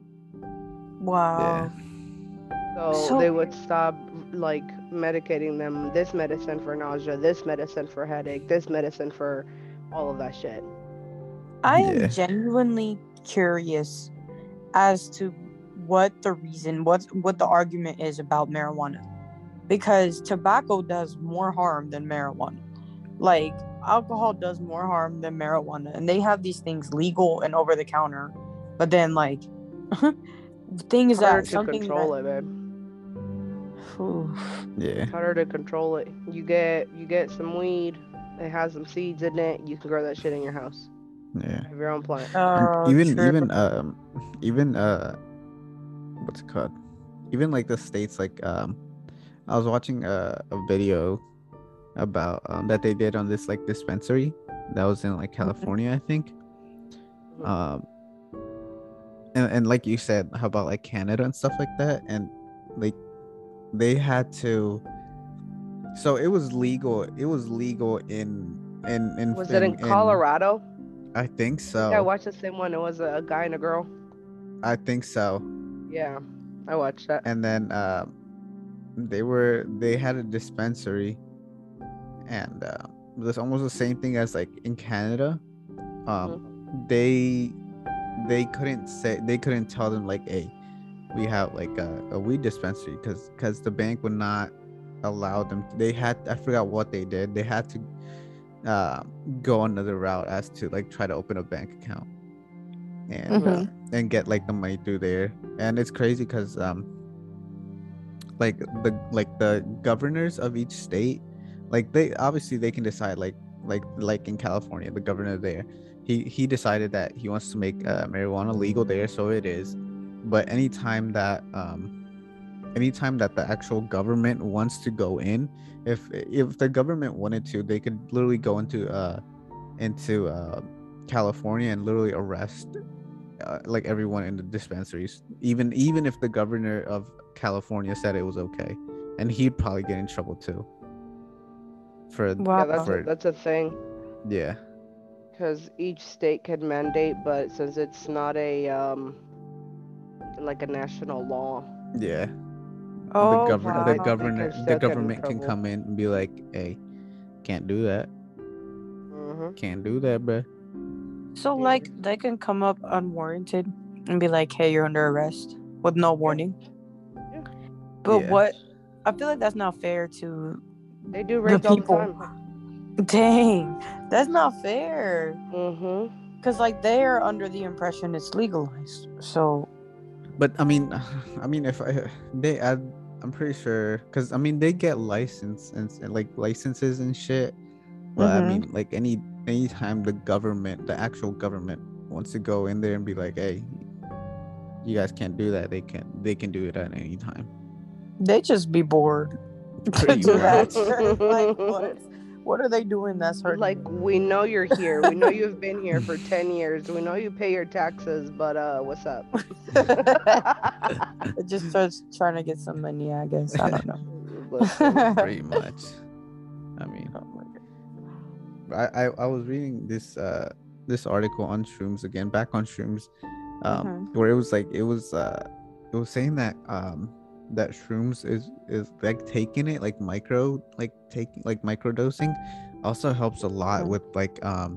[SPEAKER 1] Yeah.
[SPEAKER 2] Wow.
[SPEAKER 3] So they
[SPEAKER 2] So,
[SPEAKER 3] would stop like medicating them. This medicine for nausea, this medicine for headache, this medicine for all of that shit.
[SPEAKER 2] I am
[SPEAKER 1] Yeah.
[SPEAKER 2] genuinely curious as to what the reason, what what the argument is about marijuana. Because tobacco does more harm than marijuana. Like, alcohol does more harm than marijuana, and they have these things legal and over the counter. But then, like, things
[SPEAKER 3] Harder
[SPEAKER 2] that
[SPEAKER 3] to
[SPEAKER 2] something that,
[SPEAKER 3] control it, man.
[SPEAKER 2] oof.
[SPEAKER 1] Yeah.
[SPEAKER 3] It's harder to control it. You get you get some weed. It has some seeds in it. You can grow that shit in your house.
[SPEAKER 1] Yeah.
[SPEAKER 3] Have your own plant.
[SPEAKER 1] And
[SPEAKER 2] Oh,
[SPEAKER 1] even
[SPEAKER 2] true.
[SPEAKER 1] even um even uh what's it called? Even like the states like um I was watching a, a video about um that they did on this like dispensary that was in like California, I think.
[SPEAKER 3] Mhm.
[SPEAKER 1] Um and, and like you said, how about like Canada and stuff like that? And like they had to, so it was legal it was legal in in in
[SPEAKER 3] Was it in
[SPEAKER 1] in, in
[SPEAKER 3] Colorado?
[SPEAKER 1] I think
[SPEAKER 3] I think I
[SPEAKER 1] so.
[SPEAKER 3] watched the same one. It was a, a guy and a girl.
[SPEAKER 1] I think so.
[SPEAKER 3] Yeah, I watched that.
[SPEAKER 1] And then um they were they had a dispensary, and uh, it's almost the same thing as like in Canada. Um,
[SPEAKER 3] Mhm.
[SPEAKER 1] they they couldn't say they couldn't tell them like, hey, we have like a, a weed dispensary, because because the bank would not allow them. They had, I forgot what they did. They had to uh, go another route as to like try to open a bank account and uh,
[SPEAKER 2] Mhm.
[SPEAKER 1] and get like the money through there. And it's crazy because um like the like the governors of each state, like they obviously they can decide like like like in California, the governor there, he he decided that he wants to make uh, marijuana legal there, so it is. But anytime that um anytime that the actual government wants to go in, if if the government wanted to, they could literally go into uh into uh California and literally arrest uh, like everyone in the dispensaries, even even if the governor of California said it was okay, and he'd probably get in trouble too. For
[SPEAKER 3] Yeah, that's
[SPEAKER 2] Wow.
[SPEAKER 3] a
[SPEAKER 1] for
[SPEAKER 3] that's a thing.
[SPEAKER 1] yeah,
[SPEAKER 3] Because each state can mandate, but since it's not a um like a national law,
[SPEAKER 1] yeah. The
[SPEAKER 2] Oh,
[SPEAKER 1] govern the
[SPEAKER 3] they they
[SPEAKER 2] wow.
[SPEAKER 3] can
[SPEAKER 1] governor the
[SPEAKER 3] still get in
[SPEAKER 1] government can
[SPEAKER 3] trouble.
[SPEAKER 1] come in and be like, hey, can't do that,
[SPEAKER 3] Mhm.
[SPEAKER 1] can't do that, bro.
[SPEAKER 2] So,
[SPEAKER 3] Yeah.
[SPEAKER 2] like, they can come up unwarranted and be like, hey, you're under arrest with no warning.
[SPEAKER 3] Yeah.
[SPEAKER 2] But
[SPEAKER 1] Yeah.
[SPEAKER 2] what, I feel like that's not fair to
[SPEAKER 3] They do
[SPEAKER 2] the
[SPEAKER 3] raids all the
[SPEAKER 2] people.
[SPEAKER 3] time.
[SPEAKER 2] Dang, that's not fair.
[SPEAKER 3] Mhm.
[SPEAKER 2] Because, like, they're under the impression it's legalized. So,
[SPEAKER 1] But I mean, I mean, if I, they add, I'm pretty sure, because I mean, they get license and, and like licenses and shit. But I
[SPEAKER 2] mm-hmm.
[SPEAKER 1] mean, like any anytime the government, the actual government, wants to go in there and be like, hey, you guys can't do that, they can they can do it at any time.
[SPEAKER 2] They just be bored to
[SPEAKER 1] Pretty
[SPEAKER 2] do that.
[SPEAKER 1] much.
[SPEAKER 2] Like, what? What are they doing that's hurting?
[SPEAKER 3] Like, we know you're here. We know you've been here for ten years. We know you pay your taxes, but uh, what's up?
[SPEAKER 2] It just starts trying to get some money, I guess. I don't know.
[SPEAKER 3] Listen.
[SPEAKER 1] Pretty much. I mean,
[SPEAKER 2] Oh my God.
[SPEAKER 1] I, I I was reading this uh this article on shrooms again, back on shrooms, um,
[SPEAKER 2] Mhm.
[SPEAKER 1] where it was like it was uh it was saying that um that shrooms is is like taking it like micro like taking like micro dosing also helps a lot
[SPEAKER 2] Mhm.
[SPEAKER 1] with like um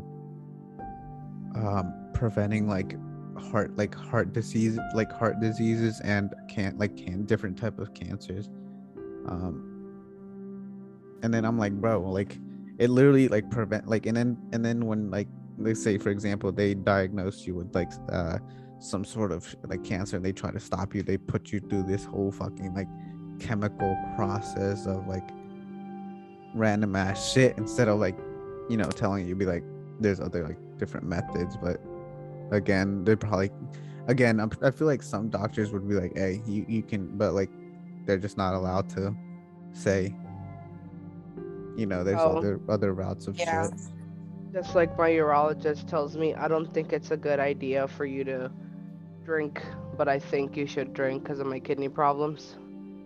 [SPEAKER 1] um preventing like heart like heart disease like heart diseases and can like can different type of cancers. um and then I'm like, bro, like it literally like prevent like and then and then when like let's say for example they diagnose you with like uh some sort of like cancer and they try to stop you, they put you through this whole fucking like chemical process of like random ass shit instead of like, you know, telling you be like there's other like different methods. But again, they're probably again I'm, I feel like some doctors would be like, hey, you, you can, but like they're just not allowed to say, you know, there's
[SPEAKER 3] Oh,
[SPEAKER 1] other other routes of
[SPEAKER 2] Yeah.
[SPEAKER 1] shit.
[SPEAKER 3] just like my urologist tells me, I don't think it's a good idea for you to drink, but I think you should drink because of my kidney problems.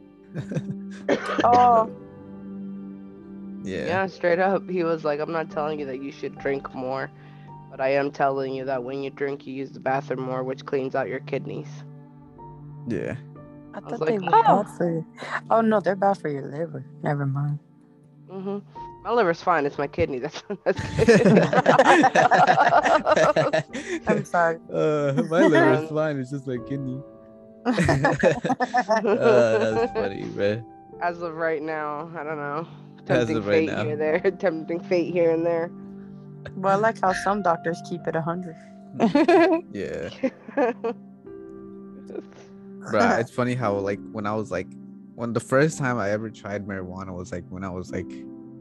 [SPEAKER 2] Oh,
[SPEAKER 1] Yeah.
[SPEAKER 3] Yeah, straight up. He was like, I'm not telling you that you should drink more, but I am telling you that when you drink, you use the bathroom more, which cleans out your kidneys.
[SPEAKER 1] Yeah.
[SPEAKER 2] I
[SPEAKER 3] was
[SPEAKER 2] thought they
[SPEAKER 3] like,
[SPEAKER 2] were
[SPEAKER 3] oh.
[SPEAKER 2] bad for you. Oh no, they're bad for your liver. Never mind.
[SPEAKER 3] hmm My liver's fine. It's my kidney. That's that's good.
[SPEAKER 2] I'm sorry.
[SPEAKER 1] Uh, my liver's
[SPEAKER 3] Um,
[SPEAKER 1] fine. It's just like kidney. uh, that's funny, man.
[SPEAKER 3] As of right now, I don't know.
[SPEAKER 1] As
[SPEAKER 3] Tempting
[SPEAKER 1] of right
[SPEAKER 3] fate
[SPEAKER 1] now.
[SPEAKER 3] here, there. Tempting fate here and there.
[SPEAKER 2] Well, I like how some doctors keep it a hundred.
[SPEAKER 1] Yeah. Bro, it's funny how like when I was like when the first time I ever tried marijuana was like when I was like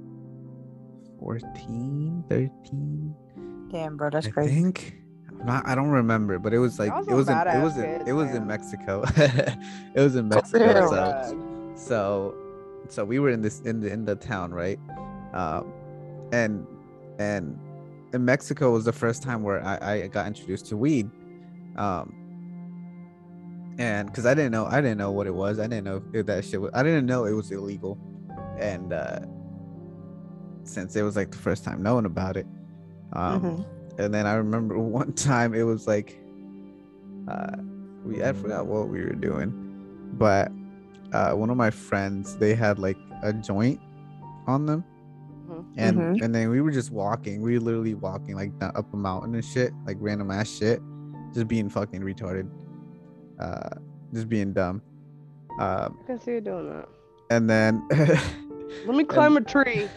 [SPEAKER 1] fourteen, thirteen.
[SPEAKER 2] Damn, bro, that's
[SPEAKER 1] I
[SPEAKER 2] crazy.
[SPEAKER 1] think. I'm not I don't remember, but it was like
[SPEAKER 3] Y'all
[SPEAKER 1] it was
[SPEAKER 3] some
[SPEAKER 1] in it
[SPEAKER 3] badass
[SPEAKER 1] was in
[SPEAKER 3] kids,
[SPEAKER 1] it was in
[SPEAKER 3] man.
[SPEAKER 1] Mexico. It was in Mexico.
[SPEAKER 2] Ew.
[SPEAKER 1] So
[SPEAKER 3] Bad.
[SPEAKER 1] so so we were in this in the in the town, right? Um and and in Mexico was the first time where I, I got introduced to weed. Um and because I didn't know I didn't know what it was. I didn't know if that shit was I didn't know it was illegal. And uh since it was like the first time knowing about it. Um
[SPEAKER 2] Mhm.
[SPEAKER 1] and then I remember one time it was like uh we I forgot what we were doing, but uh one of my friends, they had like a joint on them.
[SPEAKER 3] Mhm.
[SPEAKER 1] And
[SPEAKER 2] Mhm.
[SPEAKER 1] and then we were just walking, we were literally walking like down, up a mountain and shit, like random ass shit, just being fucking retarded, uh just being dumb. Um
[SPEAKER 3] I can see you doing that.
[SPEAKER 1] and then
[SPEAKER 3] Let me climb a tree.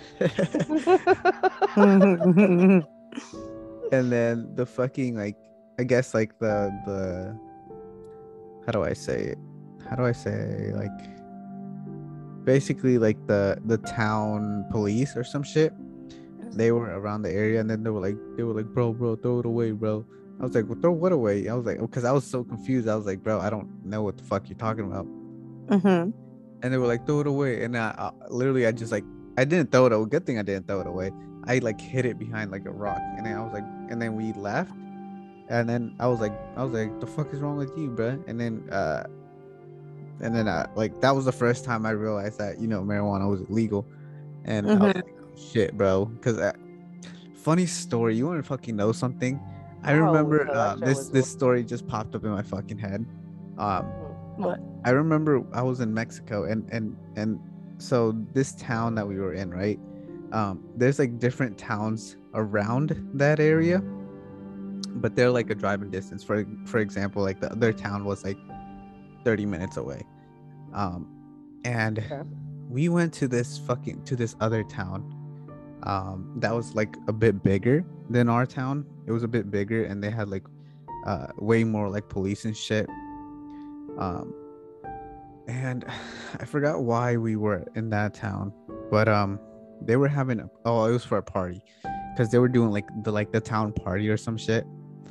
[SPEAKER 1] and then the fucking like I guess like the the how do I say it? How do I say like basically like the the town police or some shit. They were around the area and then they were like they were like bro bro throw it away, bro. I was like, well, throw what away? I was like, because I was so confused. I was like, bro, I don't know what the fuck you're talking about.
[SPEAKER 2] Mhm.
[SPEAKER 1] And they were like, throw it away. And I, I literally I just like I didn't throw it away. Good thing I didn't throw it away. I like hid it behind like a rock. And then I was like, and then we left. And then I was like, I was like, the fuck is wrong with you, bro? And then uh and then uh like that was the first time I realized that, you know, marijuana was illegal. And I was
[SPEAKER 2] Mhm.
[SPEAKER 1] like, oh, shit, bro. Because uh, funny story, you want to fucking know something? I
[SPEAKER 3] Oh,
[SPEAKER 1] remember
[SPEAKER 3] so that
[SPEAKER 1] uh,
[SPEAKER 3] shit
[SPEAKER 1] this
[SPEAKER 3] was
[SPEAKER 1] this story just popped up in my fucking head. Um,
[SPEAKER 2] What?
[SPEAKER 1] I remember I was in Mexico and and and so this town that we were in, right? Um, there's like different towns around that area, but they're like a driving distance. For for example, like the other town was like thirty minutes away. Um, and
[SPEAKER 3] Okay.
[SPEAKER 1] we went to this fucking to this other town. Um, that was like a bit bigger than our town. It was a bit bigger, and they had like uh way more like police and shit. Um, and I forgot why we were in that town, but um, they were having a, oh, it was for a party, because they were doing like the like the town party or some shit.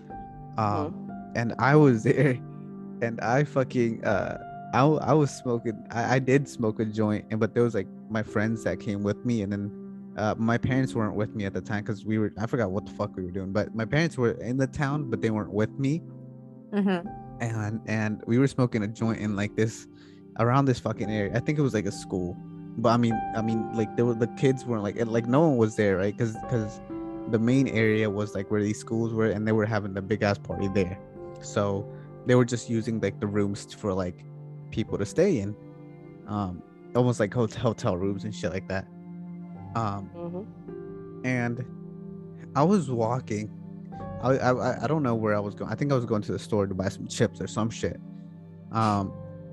[SPEAKER 1] Um, and I was there, and I fucking uh, I w- I was smoking. I, I did smoke a joint, and but there was like my friends that came with me, and then uh, my parents weren't with me at the time because we were I forgot what the fuck we were doing, but my parents were in the town, but they weren't with me.
[SPEAKER 2] Mhm.
[SPEAKER 1] and and we were smoking a joint in like this around this fucking area. I think it was like a school, but I mean I mean like there were the kids weren't like like no one was there, right? Because because the main area was like where these schools were, and they were having the big ass party there. So they were just using like the rooms for like people to stay in. um, almost like hotel hotel rooms and shit like that. Um,
[SPEAKER 3] Mm-hmm.
[SPEAKER 1] and I was walking. I, I I don't know where I was going. I think I was going to the store to buy some chips or some shit. Um,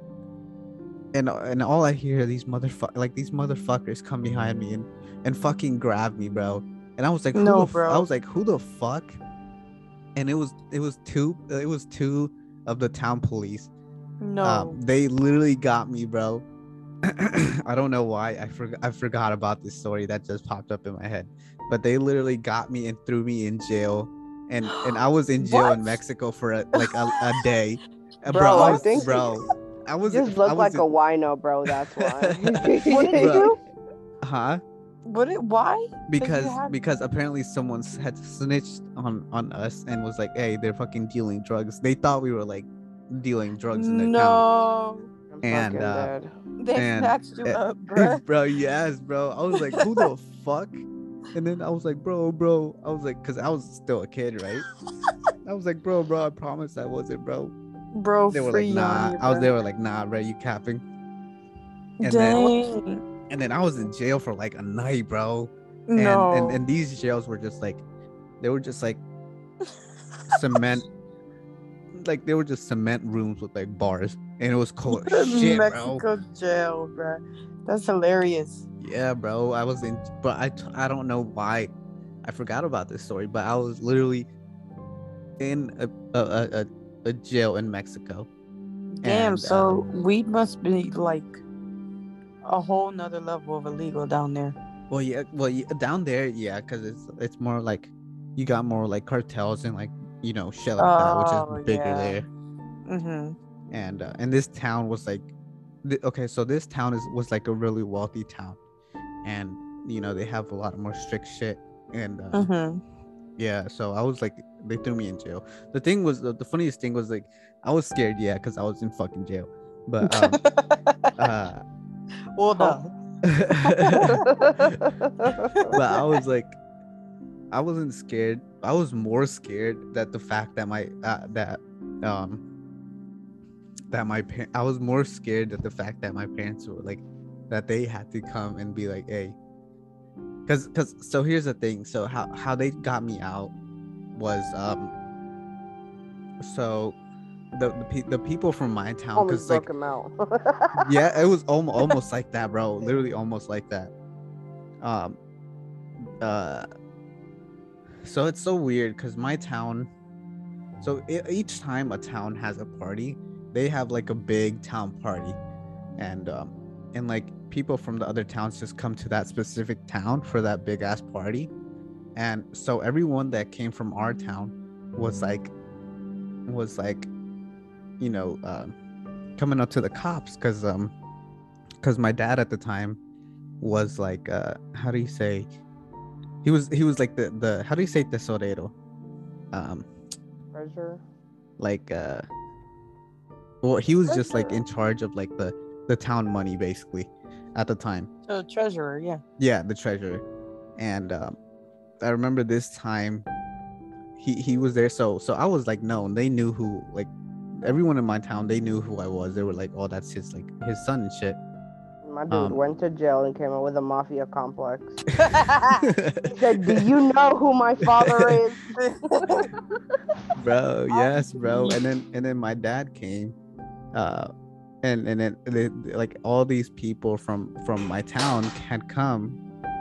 [SPEAKER 1] and and all I hear are these motherfuck like these motherfuckers come behind me and and fucking grab me, bro. And I was like, who
[SPEAKER 2] No,
[SPEAKER 1] the f-?
[SPEAKER 2] bro.
[SPEAKER 1] I was like, who the fuck? And it was it was two it was two of the town police.
[SPEAKER 2] No.
[SPEAKER 1] Um, they literally got me, bro. I don't know why. I forgot I forgot about this story that just popped up in my head. But they literally got me and threw me in jail. And and I was in jail in
[SPEAKER 2] What?
[SPEAKER 1] Mexico for a, like a, a day. Uh,
[SPEAKER 2] Bro,
[SPEAKER 1] bro, I
[SPEAKER 3] I
[SPEAKER 1] was
[SPEAKER 3] think-
[SPEAKER 1] bro. I was
[SPEAKER 3] Just
[SPEAKER 1] I
[SPEAKER 3] look
[SPEAKER 1] was
[SPEAKER 3] like
[SPEAKER 1] in-
[SPEAKER 3] a wino, bro. That's why.
[SPEAKER 2] What did you
[SPEAKER 1] Bro.
[SPEAKER 2] do?
[SPEAKER 1] huh?
[SPEAKER 2] What? It, why?
[SPEAKER 1] Because
[SPEAKER 2] you had-
[SPEAKER 1] because apparently someone s- had snitched on on us and was like, hey, they're fucking dealing drugs. They thought we were like dealing drugs in their town.
[SPEAKER 2] No.
[SPEAKER 3] I'm
[SPEAKER 1] And,
[SPEAKER 3] fucking
[SPEAKER 1] uh,
[SPEAKER 3] dead.
[SPEAKER 2] They
[SPEAKER 1] And-
[SPEAKER 2] snatched you
[SPEAKER 1] uh,
[SPEAKER 2] up, bro.
[SPEAKER 1] Bro, yes, bro. I was like, who the fuck? And then I was like, bro, bro. I was like, because I was still a kid, right? I was like, bro, bro, I promise I wasn't, bro.
[SPEAKER 2] Bro,
[SPEAKER 1] They were
[SPEAKER 2] free
[SPEAKER 1] like,
[SPEAKER 2] on
[SPEAKER 1] nah.
[SPEAKER 2] you,
[SPEAKER 1] I was
[SPEAKER 2] bro.
[SPEAKER 1] they were like, nah, bro, you capping. And then
[SPEAKER 2] Dang.
[SPEAKER 1] and then I was in jail for like a night, bro. And
[SPEAKER 2] no.
[SPEAKER 1] and, and these jails were just like they were just like cement like they were just cement rooms with like bars. And it was cold as shit, bro.
[SPEAKER 2] Mexico jail, bro. That's hilarious.
[SPEAKER 1] Yeah, bro. I was in, but I, t- I don't know why I forgot about this story, but I was literally in a a, a, a, a jail in Mexico.
[SPEAKER 2] Damn,
[SPEAKER 1] And,
[SPEAKER 2] so weed must be like a whole nother level of illegal down there.
[SPEAKER 1] Well, yeah, well, yeah, down there, yeah, because it's it's more like you got more like cartels and like you know shit like that, which
[SPEAKER 2] Oh,
[SPEAKER 1] is bigger
[SPEAKER 2] yeah.
[SPEAKER 1] there.
[SPEAKER 2] Mm-hmm.
[SPEAKER 1] And uh, and this town was like, th- okay, so this town is was like a really wealthy town, and you know they have a lot more strict shit. And uh,
[SPEAKER 2] Mm-hmm.
[SPEAKER 1] yeah, so I was like, they threw me in jail. The thing was, the, the funniest thing was like, I was scared, yeah, because I was in fucking jail. But um, uh,
[SPEAKER 2] well, duh.
[SPEAKER 1] but I was like, I wasn't scared. I was more scared that the fact that my uh, that um that my pa- I was more scared that the fact that my parents were like that they had to come and be like, hey, because because so here's the thing. So how how they got me out was um so the the, pe- the people from my town
[SPEAKER 3] Almost
[SPEAKER 1] because like
[SPEAKER 3] broke him out.
[SPEAKER 1] yeah, it was almost almost like that, bro. Literally almost like that. Um, uh, so it's so weird because my town. So e- each time a town has a party, they have like a big town party, and um, and like people from the other towns just come to that specific town for that big ass party, and so everyone that came from our town was like, was like, you know, uh, coming up to the cops because um because my dad at the time was like uh how do you say he was he was like the the how do you say tesorero um
[SPEAKER 3] Treasure.
[SPEAKER 1] like uh well he was just like
[SPEAKER 2] Treasurer.
[SPEAKER 1] in charge of like the the town money basically at the time.
[SPEAKER 2] So treasurer, yeah.
[SPEAKER 1] Yeah, the treasurer. And um I remember this time he he was there, so so I was like known. They knew who, like everyone in my town, they knew who I was. They were like, oh, that's his like his son and shit.
[SPEAKER 3] My dude
[SPEAKER 1] Um,
[SPEAKER 3] went to jail and came out with a mafia complex. He said, "Do you know who my father is?"
[SPEAKER 1] Bro, yes, bro. And then and then my dad came, uh and and then they, like all these people from from my town had come,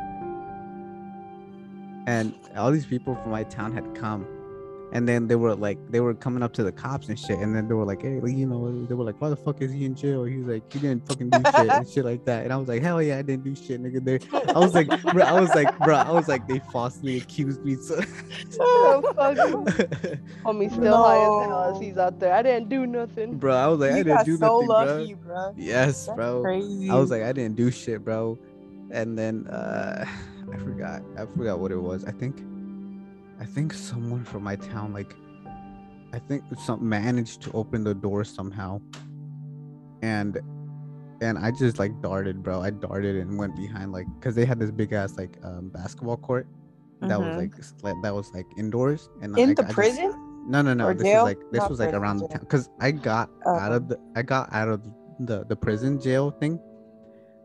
[SPEAKER 1] and all these people from my town had come, and then they were like they were coming up to the cops and shit, and then they were like, hey, you know, they were like, why the fuck is he in jail? He was like, he didn't fucking do shit and shit like that. And I was like, hell yeah, I didn't do shit, nigga. There, I was like, bro, I was like, bro, I was like, they falsely accused me. So
[SPEAKER 3] Oh, fucking homie still high as hell
[SPEAKER 2] No.
[SPEAKER 3] as he's out there. I didn't do nothing.
[SPEAKER 1] bro, I was like, I
[SPEAKER 2] you
[SPEAKER 1] didn't
[SPEAKER 2] got
[SPEAKER 1] do
[SPEAKER 2] so
[SPEAKER 1] nothing,
[SPEAKER 2] lucky,
[SPEAKER 1] bro.
[SPEAKER 2] bro.
[SPEAKER 1] Yes,
[SPEAKER 2] That's
[SPEAKER 1] bro.
[SPEAKER 2] crazy.
[SPEAKER 1] I was like, I didn't do shit, bro. And then uh I forgot. I forgot what it was. I think I think someone from my town, like I think some managed to open the door somehow. And and I just like darted, bro. I darted and went behind like because they had this big ass like um basketball court that was
[SPEAKER 2] Mhm.
[SPEAKER 1] like s- like- that was like indoors and
[SPEAKER 2] in
[SPEAKER 1] I,
[SPEAKER 2] the
[SPEAKER 1] I just-
[SPEAKER 2] prison.
[SPEAKER 1] no, no, no.
[SPEAKER 2] Or
[SPEAKER 1] This
[SPEAKER 2] jail?
[SPEAKER 1] was like this
[SPEAKER 2] Not
[SPEAKER 1] was like
[SPEAKER 2] prison,
[SPEAKER 1] around the
[SPEAKER 2] jail.
[SPEAKER 1] town because I got
[SPEAKER 2] Oh.
[SPEAKER 1] out of the I got out of the the prison jail thing,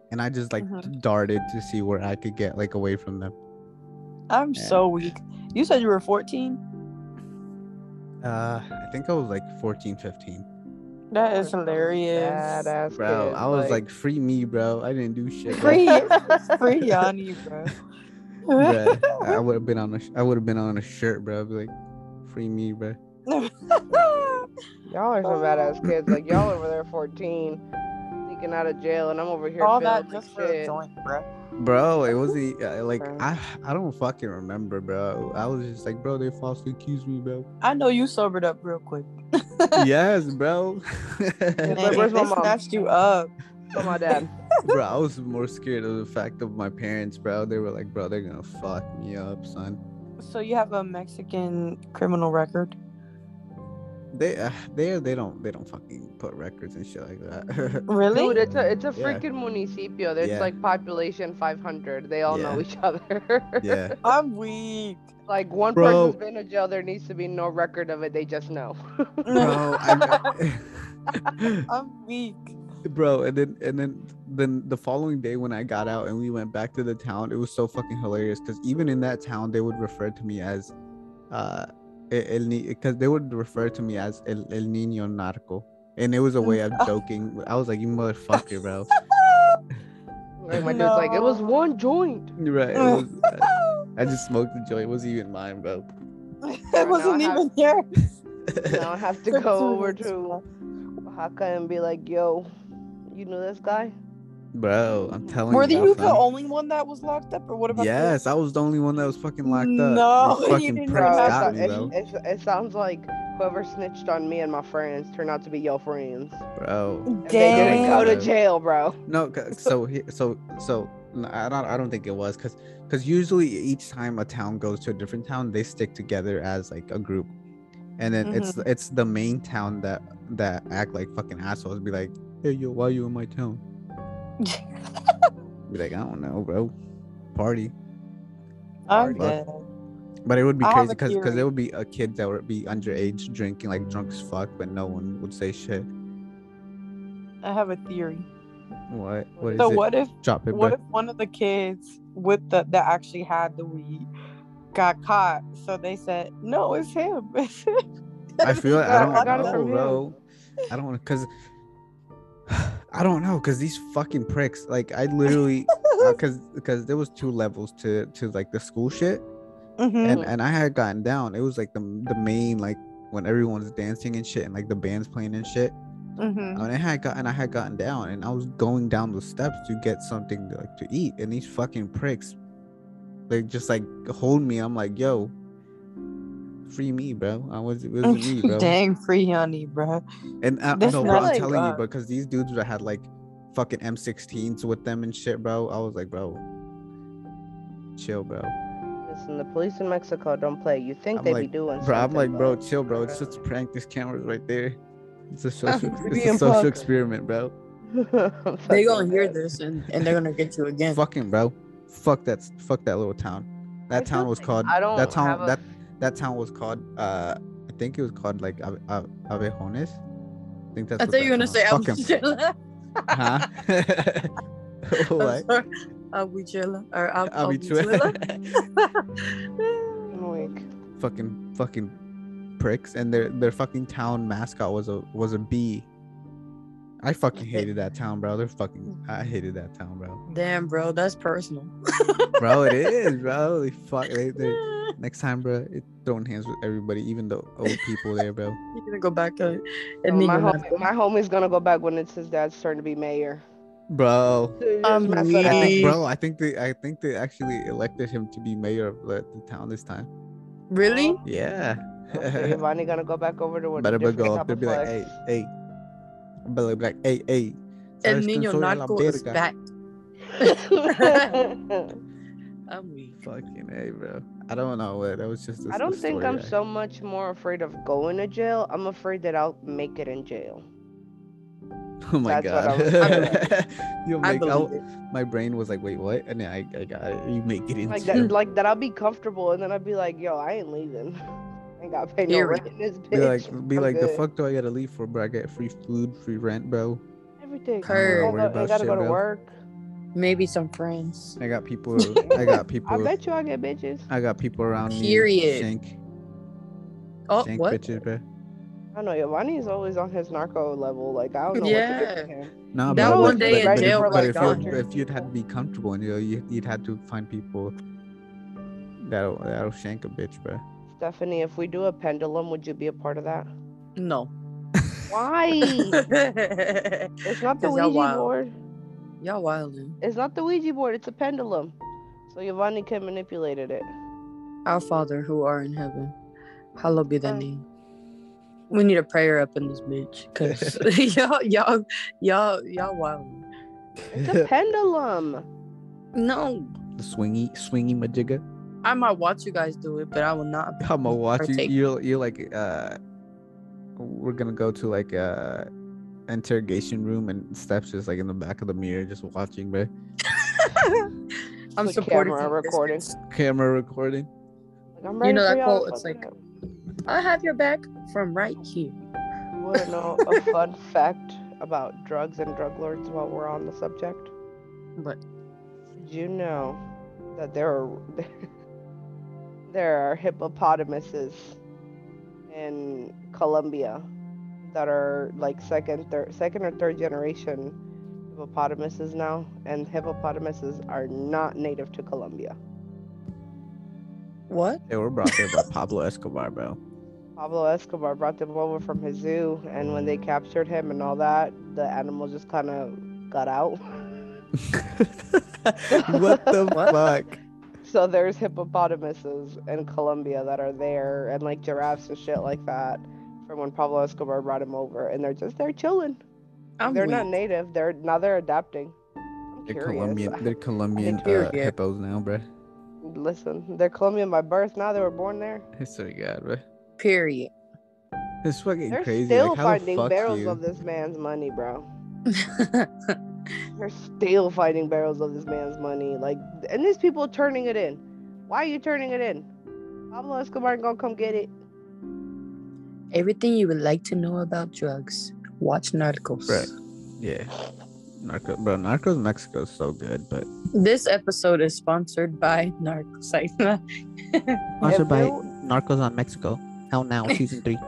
[SPEAKER 1] and I just like
[SPEAKER 2] Mhm.
[SPEAKER 1] darted to see where I could get like away from them.
[SPEAKER 2] I'm
[SPEAKER 1] Yeah.
[SPEAKER 2] so weak. You said you were fourteen?
[SPEAKER 1] Uh, I think I was like fourteen, fifteen.
[SPEAKER 2] That is hilarious.
[SPEAKER 3] Badass
[SPEAKER 1] Bro,
[SPEAKER 3] kid.
[SPEAKER 1] I was like, free me, bro. I didn't do shit, bro.
[SPEAKER 2] Free, free Yanni, bro.
[SPEAKER 1] Bruh, I would have been on a, sh- I would have been on a shirt, bro. I'd be like, free me, bro.
[SPEAKER 3] y'all are some badass kids. Like y'all over there fourteen, sneaking out of jail, and I'm over here
[SPEAKER 2] All
[SPEAKER 3] feeling
[SPEAKER 2] that
[SPEAKER 3] like
[SPEAKER 2] just for a
[SPEAKER 3] shit.
[SPEAKER 2] joint, bro.
[SPEAKER 1] Bro, it was the uh, like
[SPEAKER 3] Bro.
[SPEAKER 1] I I don't fucking remember, bro. I was just like, bro, they falsely accused me, bro.
[SPEAKER 2] I know you sobered up real quick.
[SPEAKER 1] Yes, bro.
[SPEAKER 3] Like,
[SPEAKER 2] Man,
[SPEAKER 3] where's my
[SPEAKER 2] they
[SPEAKER 3] mom?
[SPEAKER 2] snatched you up.
[SPEAKER 3] Oh, my dad.
[SPEAKER 1] Bro, I was more scared of the fact of my parents, bro. They were like, bro, they're gonna fuck me up, son.
[SPEAKER 2] So you have a Mexican criminal record?
[SPEAKER 1] They uh, they they don't they don't fucking put records and shit like that.
[SPEAKER 2] Really?
[SPEAKER 3] Dude, it's a it's a
[SPEAKER 1] Yeah.
[SPEAKER 3] freaking municipio. It's
[SPEAKER 1] Yeah.
[SPEAKER 3] like population five hundred. They all know
[SPEAKER 1] Yeah.
[SPEAKER 3] each other.
[SPEAKER 1] Yeah,
[SPEAKER 2] I'm weak.
[SPEAKER 3] Like one
[SPEAKER 1] Bro.
[SPEAKER 3] person's been in jail, there needs to be no record of it. They just know.
[SPEAKER 1] bro. I,
[SPEAKER 2] I'm weak.
[SPEAKER 1] bro, and then and then then the following day when I got out and we went back to the town, it was so fucking hilarious because even in that town they would refer to me as uh el because they would refer to me as el, el niño narco, and it was a way of joking. I was like, you motherfucker, bro.
[SPEAKER 3] Like my dude's like, it was
[SPEAKER 2] No.
[SPEAKER 3] one joint.
[SPEAKER 1] Right, it was, uh, I just smoked the joint. It wasn't even mine, bro.
[SPEAKER 2] It wasn't
[SPEAKER 3] now I
[SPEAKER 2] even yours.
[SPEAKER 3] Now I have to go over to Oaxaca and be like, yo, you know this guy?
[SPEAKER 1] Bro, I'm telling
[SPEAKER 2] Were
[SPEAKER 1] you.
[SPEAKER 2] you the
[SPEAKER 1] son.
[SPEAKER 2] only one that was locked up, or what about?
[SPEAKER 1] Yes, I was the only one that was fucking locked up.
[SPEAKER 2] No,
[SPEAKER 1] These
[SPEAKER 2] you
[SPEAKER 1] fucking
[SPEAKER 2] didn't
[SPEAKER 1] pricks
[SPEAKER 2] have
[SPEAKER 1] got
[SPEAKER 2] to-
[SPEAKER 1] me,
[SPEAKER 3] it,
[SPEAKER 1] bro.
[SPEAKER 3] it, it sounds like whoever snitched on me and my friends turned out to be your friends.
[SPEAKER 1] Bro.
[SPEAKER 2] The...
[SPEAKER 3] And they didn't go to
[SPEAKER 1] Damn.
[SPEAKER 3] jail, bro.
[SPEAKER 1] No, 'cause- so he- so so no, I don't I don't think it was because because usually each time a town goes to a different town, they stick together as like a group, and then it's
[SPEAKER 2] Mhm.
[SPEAKER 1] it's the main town that that act like fucking assholes. Be like, hey yo, why you in my town? Be like, I don't know, bro. Party.
[SPEAKER 2] I'm
[SPEAKER 1] Fuck.
[SPEAKER 2] dead.
[SPEAKER 1] But it would be
[SPEAKER 2] I have
[SPEAKER 1] crazy
[SPEAKER 2] a
[SPEAKER 1] because because
[SPEAKER 2] theory.
[SPEAKER 1] there would be a kid that would be underage drinking like drunk as fuck, but no one would say shit.
[SPEAKER 2] I have a theory.
[SPEAKER 1] What? What is
[SPEAKER 2] So
[SPEAKER 1] it?
[SPEAKER 2] what if
[SPEAKER 1] Drop it,
[SPEAKER 2] what
[SPEAKER 1] bro.
[SPEAKER 2] if one of the kids with the that actually had the weed got caught? So they said, no, it's him. It's him."
[SPEAKER 1] I feel like I
[SPEAKER 3] I
[SPEAKER 1] don't
[SPEAKER 3] got it
[SPEAKER 1] know,
[SPEAKER 3] from him.
[SPEAKER 1] bro. I don't because I don't know because these fucking pricks. Like I literally because because there was two levels to to like the school shit,
[SPEAKER 2] Mhm.
[SPEAKER 1] and and I had gotten down. It was like the the main like when everyone's dancing and shit, and like the band's playing and shit.
[SPEAKER 2] Mhm.
[SPEAKER 1] And I had gotten I had gotten down, and I was going down the steps to get something to, like to eat, and these fucking pricks, they just like hold me. I'm like, yo, free me, bro. I was it wasn't me, bro.
[SPEAKER 2] Dang, free honey, bro.
[SPEAKER 1] And I,
[SPEAKER 2] This
[SPEAKER 1] no,
[SPEAKER 2] is
[SPEAKER 1] bro, I'm
[SPEAKER 3] like,
[SPEAKER 1] telling you,
[SPEAKER 2] uh,
[SPEAKER 1] because these dudes that had like fucking M sixteens with them and shit, bro. I was like, bro, chill, bro.
[SPEAKER 3] Listen, the police in Mexico don't play. You think
[SPEAKER 1] I'm
[SPEAKER 3] they
[SPEAKER 1] like,
[SPEAKER 3] be doing
[SPEAKER 1] Bro, I'm
[SPEAKER 3] something,
[SPEAKER 1] like, bro,
[SPEAKER 3] but-
[SPEAKER 1] chill, bro. It's just a prank. This camera's right there. It's a social,
[SPEAKER 3] Free
[SPEAKER 1] it's a
[SPEAKER 3] and
[SPEAKER 1] social
[SPEAKER 3] Puck.
[SPEAKER 1] experiment, bro.
[SPEAKER 2] They gonna
[SPEAKER 3] Fucking
[SPEAKER 2] hear
[SPEAKER 3] dead.
[SPEAKER 2] this and, and they're gonna get you again.
[SPEAKER 1] Fucking, bro. Fuck that. Fuck that little town. That
[SPEAKER 3] I
[SPEAKER 1] town
[SPEAKER 3] feel
[SPEAKER 1] was
[SPEAKER 3] like
[SPEAKER 1] called.
[SPEAKER 3] I don't
[SPEAKER 1] That town.
[SPEAKER 3] have a-
[SPEAKER 1] That that town was called. Uh, I think it was called like Ave- Ave- Avejones. I think that's.
[SPEAKER 2] I
[SPEAKER 1] what
[SPEAKER 2] thought you were gonna
[SPEAKER 1] that
[SPEAKER 2] say
[SPEAKER 1] town was. Fuck 'em.
[SPEAKER 2] Abuchilla.
[SPEAKER 1] Huh? What?
[SPEAKER 2] Abuchilla or Ab-
[SPEAKER 1] Habichuela.
[SPEAKER 3] I'm weak.
[SPEAKER 1] fucking fucking pricks, and their their fucking town mascot was a was a bee. I fucking hated that town, bro. They're fucking. I hated that town, bro.
[SPEAKER 2] Damn, bro, that's personal.
[SPEAKER 1] Bro, it is, bro. They fuck. They, they next time, bro. It, throwing hands with everybody, even the old people there, bro.
[SPEAKER 2] You're gonna go back uh,
[SPEAKER 3] So
[SPEAKER 2] and
[SPEAKER 3] my,
[SPEAKER 2] Niño
[SPEAKER 3] homie,
[SPEAKER 2] Narco.
[SPEAKER 3] my homie's gonna go back when it's his dad's turn to be mayor.
[SPEAKER 1] Bro,
[SPEAKER 3] Just
[SPEAKER 2] I'm
[SPEAKER 3] mess it
[SPEAKER 1] I
[SPEAKER 3] up.
[SPEAKER 1] think,
[SPEAKER 2] weak.
[SPEAKER 1] bro. I think they. I think they actually elected him to be mayor of the, the town this time.
[SPEAKER 2] Really?
[SPEAKER 1] Yeah.
[SPEAKER 3] Okay, Giovanni gonna go back over to what
[SPEAKER 1] Better
[SPEAKER 3] different
[SPEAKER 1] go
[SPEAKER 3] type
[SPEAKER 1] up there,
[SPEAKER 3] of
[SPEAKER 1] be like,
[SPEAKER 3] flex.
[SPEAKER 1] hey, hey. Better be like, hey, hey.
[SPEAKER 2] El
[SPEAKER 1] ¿sabes quién
[SPEAKER 2] Niño
[SPEAKER 1] soy? La
[SPEAKER 2] Narco is
[SPEAKER 1] verga?
[SPEAKER 2] back. I'm weak.
[SPEAKER 1] Fucking hey, bro. I don't know. That was just. a-
[SPEAKER 3] I
[SPEAKER 1] a
[SPEAKER 3] don't think
[SPEAKER 1] story
[SPEAKER 3] I'm
[SPEAKER 1] I-
[SPEAKER 3] so much more afraid of going to jail. I'm afraid that I'll make it in jail.
[SPEAKER 1] Oh my
[SPEAKER 3] That's what
[SPEAKER 1] god.
[SPEAKER 3] I'm
[SPEAKER 1] You'll
[SPEAKER 2] I
[SPEAKER 1] make
[SPEAKER 2] believe
[SPEAKER 1] out.
[SPEAKER 2] it.
[SPEAKER 1] My brain was like, wait, what? And then I, I got it. You make it into.
[SPEAKER 3] Like that, like that. I'll be comfortable, and then I'd be like, "Yo, I ain't leaving. I ain't got to pay no
[SPEAKER 2] Period.
[SPEAKER 3] rent in this bitch.
[SPEAKER 1] be like, be
[SPEAKER 3] I'm
[SPEAKER 1] like, the
[SPEAKER 3] good."
[SPEAKER 1] fuck do I gotta leave for, bro? I get free food, free rent, bro.
[SPEAKER 3] Everything.
[SPEAKER 2] Heard.
[SPEAKER 3] I
[SPEAKER 1] Worry
[SPEAKER 3] ain't
[SPEAKER 1] about
[SPEAKER 3] gotta
[SPEAKER 1] shit,
[SPEAKER 3] go to
[SPEAKER 1] bro.
[SPEAKER 3] work.
[SPEAKER 2] Maybe some friends.
[SPEAKER 1] I got people. I got people.
[SPEAKER 3] I bet you I get bitches.
[SPEAKER 1] I got people around
[SPEAKER 2] Period.
[SPEAKER 1] me. Shank.
[SPEAKER 2] Oh,
[SPEAKER 1] Shank
[SPEAKER 2] what?
[SPEAKER 1] bitches, bro.
[SPEAKER 3] I know Giovanni is always on his narco level. Like I don't know what to do
[SPEAKER 2] Yeah.
[SPEAKER 3] with him.
[SPEAKER 1] No,
[SPEAKER 3] He's
[SPEAKER 2] That
[SPEAKER 1] but,
[SPEAKER 3] always
[SPEAKER 2] one
[SPEAKER 1] but,
[SPEAKER 2] day
[SPEAKER 3] just
[SPEAKER 1] but,
[SPEAKER 2] in
[SPEAKER 1] but
[SPEAKER 3] ready
[SPEAKER 1] if,
[SPEAKER 2] jail
[SPEAKER 3] for
[SPEAKER 1] but
[SPEAKER 3] like
[SPEAKER 2] was
[SPEAKER 1] if,
[SPEAKER 2] gone.
[SPEAKER 1] you,
[SPEAKER 3] torture.
[SPEAKER 1] if you'd had to be comfortable, and you know, you, you'd had to find people that'll that'll shank a bitch, bro.
[SPEAKER 3] Stephanie, if we do a pendulum, would you be a part of that?
[SPEAKER 2] No.
[SPEAKER 3] Why? It's not the
[SPEAKER 2] Cause y'all
[SPEAKER 3] Ouija
[SPEAKER 2] wild.
[SPEAKER 3] board.
[SPEAKER 2] Y'all wildin'.
[SPEAKER 3] It's not the Ouija board. It's a pendulum. So Giovanni can manipulate it.
[SPEAKER 2] Our Father who art in heaven, hallowed be thy
[SPEAKER 3] Uh.
[SPEAKER 2] name. We need a prayer up in this bitch, cause y'all, y'all, y'all, y'all wildin'.
[SPEAKER 3] It's a pendulum.
[SPEAKER 2] No,
[SPEAKER 1] The swingy, swingy majigga.
[SPEAKER 2] I might watch you guys do it, but I will not.
[SPEAKER 1] I'm gonna watch you.
[SPEAKER 2] partake.
[SPEAKER 1] You're you're like uh, we're gonna go to like uh, interrogation room, and Steph's just like in the back of the mirror, just watching, bro.
[SPEAKER 2] I'm
[SPEAKER 3] The
[SPEAKER 2] supporting
[SPEAKER 3] camera
[SPEAKER 2] from a
[SPEAKER 3] recording.
[SPEAKER 2] distance.
[SPEAKER 1] Camera recording.
[SPEAKER 3] Like, I'm
[SPEAKER 2] You
[SPEAKER 3] ready
[SPEAKER 2] know
[SPEAKER 3] for
[SPEAKER 2] that
[SPEAKER 3] y'all to
[SPEAKER 2] quote? It's
[SPEAKER 3] fuck it
[SPEAKER 2] like,
[SPEAKER 3] up.
[SPEAKER 2] I have your back from right here.
[SPEAKER 3] You want to know a fun fact about drugs and drug lords while we're on the subject?
[SPEAKER 2] But
[SPEAKER 3] Did you know that there are there are hippopotamuses in Colombia that are like second, third, second or third generation hippopotamuses now, and hippopotamuses are not native to Colombia.
[SPEAKER 2] what?
[SPEAKER 1] They were brought there by Pablo Escobar, bro.
[SPEAKER 3] Pablo Escobar brought them over from his zoo, and when they captured him and all that, the animals just kind of got out.
[SPEAKER 1] What the
[SPEAKER 2] What?
[SPEAKER 1] fuck?
[SPEAKER 3] So there's hippopotamuses in Colombia that are there, and like giraffes and shit like that, from when Pablo Escobar brought him over, and they're just they're chilling.
[SPEAKER 2] I'm
[SPEAKER 3] they're not
[SPEAKER 2] weak.
[SPEAKER 3] native. They're now they're adapting. I'm
[SPEAKER 1] They're
[SPEAKER 3] curious.
[SPEAKER 1] Colombian. They're Colombian uh,
[SPEAKER 2] Period.
[SPEAKER 1] hippos now, bro.
[SPEAKER 3] Listen, they're Colombian by birth. Now they were born there.
[SPEAKER 1] It's so god, bro.
[SPEAKER 2] Period.
[SPEAKER 1] It's fucking
[SPEAKER 3] They're
[SPEAKER 1] crazy.
[SPEAKER 3] still
[SPEAKER 1] Like, how the
[SPEAKER 3] finding
[SPEAKER 1] fuck
[SPEAKER 3] barrels
[SPEAKER 1] you?
[SPEAKER 3] of this man's money, bro. They're still finding barrels of this man's money. Like, and these people turning it in. Why are you turning it in? Pablo Escobar ain't gonna come get it.
[SPEAKER 2] Everything you would like to know about drugs. Watch Narcos.
[SPEAKER 1] Right. Yeah. Narco, bro. Narcos Mexico is so good, but
[SPEAKER 2] This episode is sponsored by Narcos.
[SPEAKER 1] sponsored by
[SPEAKER 3] you-
[SPEAKER 1] Narcos on Mexico. Hell now, season three.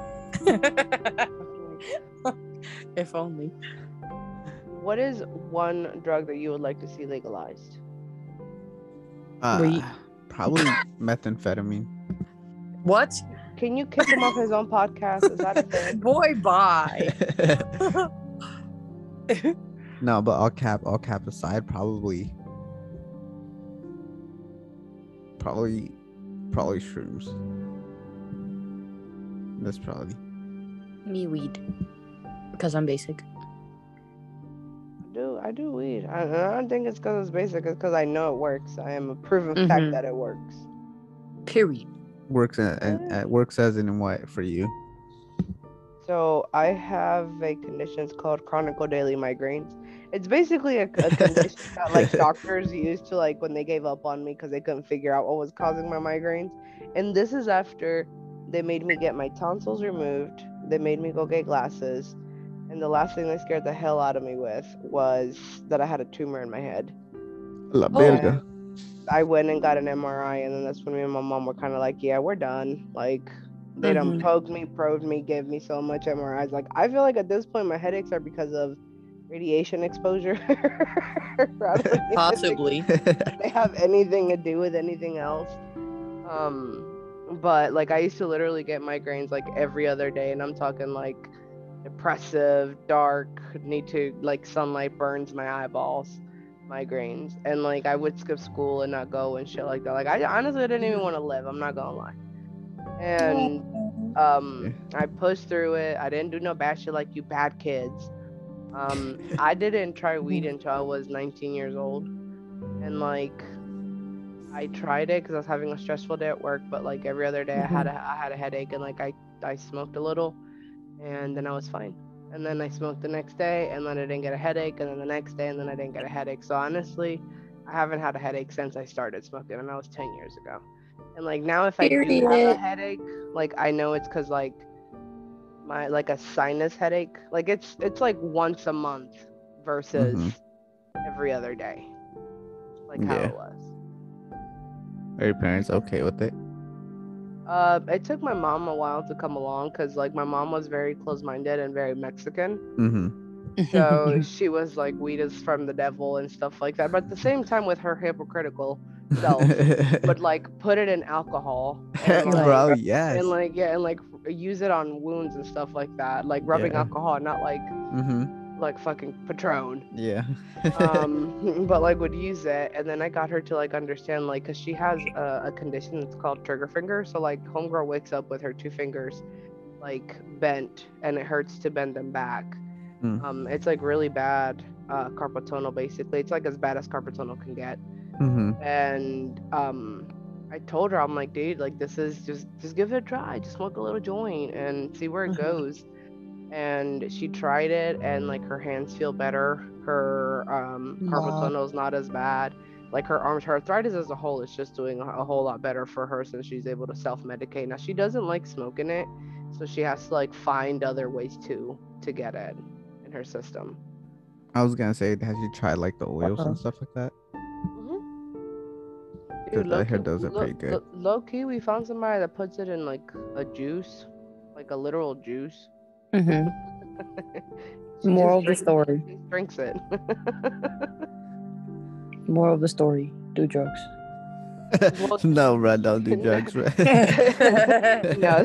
[SPEAKER 2] If only.
[SPEAKER 3] What is one drug that you would like to see legalized?
[SPEAKER 1] Uh,
[SPEAKER 2] Weed.
[SPEAKER 1] probably methamphetamine.
[SPEAKER 2] What?
[SPEAKER 3] Can you kick him off his own podcast? Is that a thing?
[SPEAKER 2] Boy, bye.
[SPEAKER 1] No, but all cap, all cap aside, probably, probably, probably shrooms. That's probably.
[SPEAKER 2] Me weed. Because I'm basic.
[SPEAKER 3] I do, I do weed. I, I don't think it's because it's basic. It's because I know it works. I am a proven
[SPEAKER 2] Mhm.
[SPEAKER 3] fact that it works.
[SPEAKER 2] Period.
[SPEAKER 1] Works and uh, uh, works as in what for you?
[SPEAKER 3] So I have a condition it's called chronic daily migraines. It's basically a, a condition that like doctors used to like when they gave up on me because they couldn't figure out what was causing my migraines. And this is after they made me get my tonsils removed. They made me go get glasses. And the last thing they scared the hell out of me with was that I had a tumor in my head.
[SPEAKER 1] La
[SPEAKER 2] Oh.
[SPEAKER 1] verga.
[SPEAKER 3] I went and got an M R I, and then that's when me and my mom were kind of like, yeah, we're done. Like, they done
[SPEAKER 2] Mhm.
[SPEAKER 3] poked me, probed me, gave me so much M R Is. Like, I feel like at this point, my headaches are because of radiation exposure. I don't even think
[SPEAKER 2] Possibly.
[SPEAKER 3] they have anything to do with anything else. Um, but like, I used to literally get migraines like every other day, and I'm talking like depressive, dark, need to like sunlight burns my eyeballs migraines, and like I would skip school and not go and shit like that. Like I honestly didn't even want to live, I'm not gonna lie. And um I pushed through it. I didn't do no bad shit like you bad kids. um I didn't try weed until I was nineteen years old, and like I tried it because I was having a stressful day at work, but like every other day I had a I had a headache, and like I I smoked a little, and then I was fine. And then I smoked the next day, and then I didn't get a headache, and then the next day, and then I didn't get a headache. So honestly, I haven't had a headache since I started smoking, and that was ten years ago. And like now, if I do have a
[SPEAKER 2] Period.
[SPEAKER 3] headache, like I know it's because like my like a sinus headache, like it's it's like once a month versus
[SPEAKER 1] Mhm.
[SPEAKER 3] every other day. like how
[SPEAKER 1] Yeah.
[SPEAKER 3] it was.
[SPEAKER 1] Are your parents okay with it?
[SPEAKER 3] Uh, it took my mom a while to come along because like my mom was very close-minded and very Mexican.
[SPEAKER 1] Mm-hmm.
[SPEAKER 3] So she was like, weed is from the devil and stuff like that. But at the same time, with her hypocritical self, would like put it in alcohol and like,
[SPEAKER 1] Bro, yes.
[SPEAKER 3] and like yeah, and like use it on wounds and stuff like that, like rubbing
[SPEAKER 1] Yeah.
[SPEAKER 3] alcohol, not like
[SPEAKER 1] Mm-hmm.
[SPEAKER 3] like fucking Patron.
[SPEAKER 1] Yeah.
[SPEAKER 3] Um, but like would use it, and then I got her to like understand like, cause she has a, a condition that's called trigger finger. So like, homegirl wakes up with her two fingers like bent, and it hurts to bend them back.
[SPEAKER 1] Mm.
[SPEAKER 3] Um, it's like really bad uh, carpal tunnel. Basically, it's like as bad as carpal tunnel can get.
[SPEAKER 1] Mm-hmm.
[SPEAKER 3] And um, I told her, I'm like, dude, like this is just just give it a try. Just smoke a little joint and see where it
[SPEAKER 2] Mhm.
[SPEAKER 3] goes. And she tried it, and like her hands feel better. Her um, carpal
[SPEAKER 2] Wow.
[SPEAKER 3] tunnel's not as bad. Like her arms, her arthritis as a whole is just doing a, a whole lot better for her since she's able to self-medicate. Now she doesn't like smoking it, so she has to like find other ways to to get it in her system.
[SPEAKER 1] I was gonna say, has you tried like the oils
[SPEAKER 2] Uh-uh.
[SPEAKER 1] and stuff like that?
[SPEAKER 3] Dude,
[SPEAKER 1] Because I
[SPEAKER 3] low
[SPEAKER 1] heard
[SPEAKER 3] key,
[SPEAKER 1] those are
[SPEAKER 3] low,
[SPEAKER 1] pretty good.
[SPEAKER 3] low, low key, we found somebody that puts it in like a juice, like a literal juice.
[SPEAKER 2] hmm
[SPEAKER 3] She
[SPEAKER 2] Moral of
[SPEAKER 3] just
[SPEAKER 2] the
[SPEAKER 3] drink-
[SPEAKER 2] story.
[SPEAKER 3] just drinks it.
[SPEAKER 2] Moral of the story: do drugs.
[SPEAKER 3] Well-
[SPEAKER 1] No, bro, don't do drugs, bro.
[SPEAKER 3] No.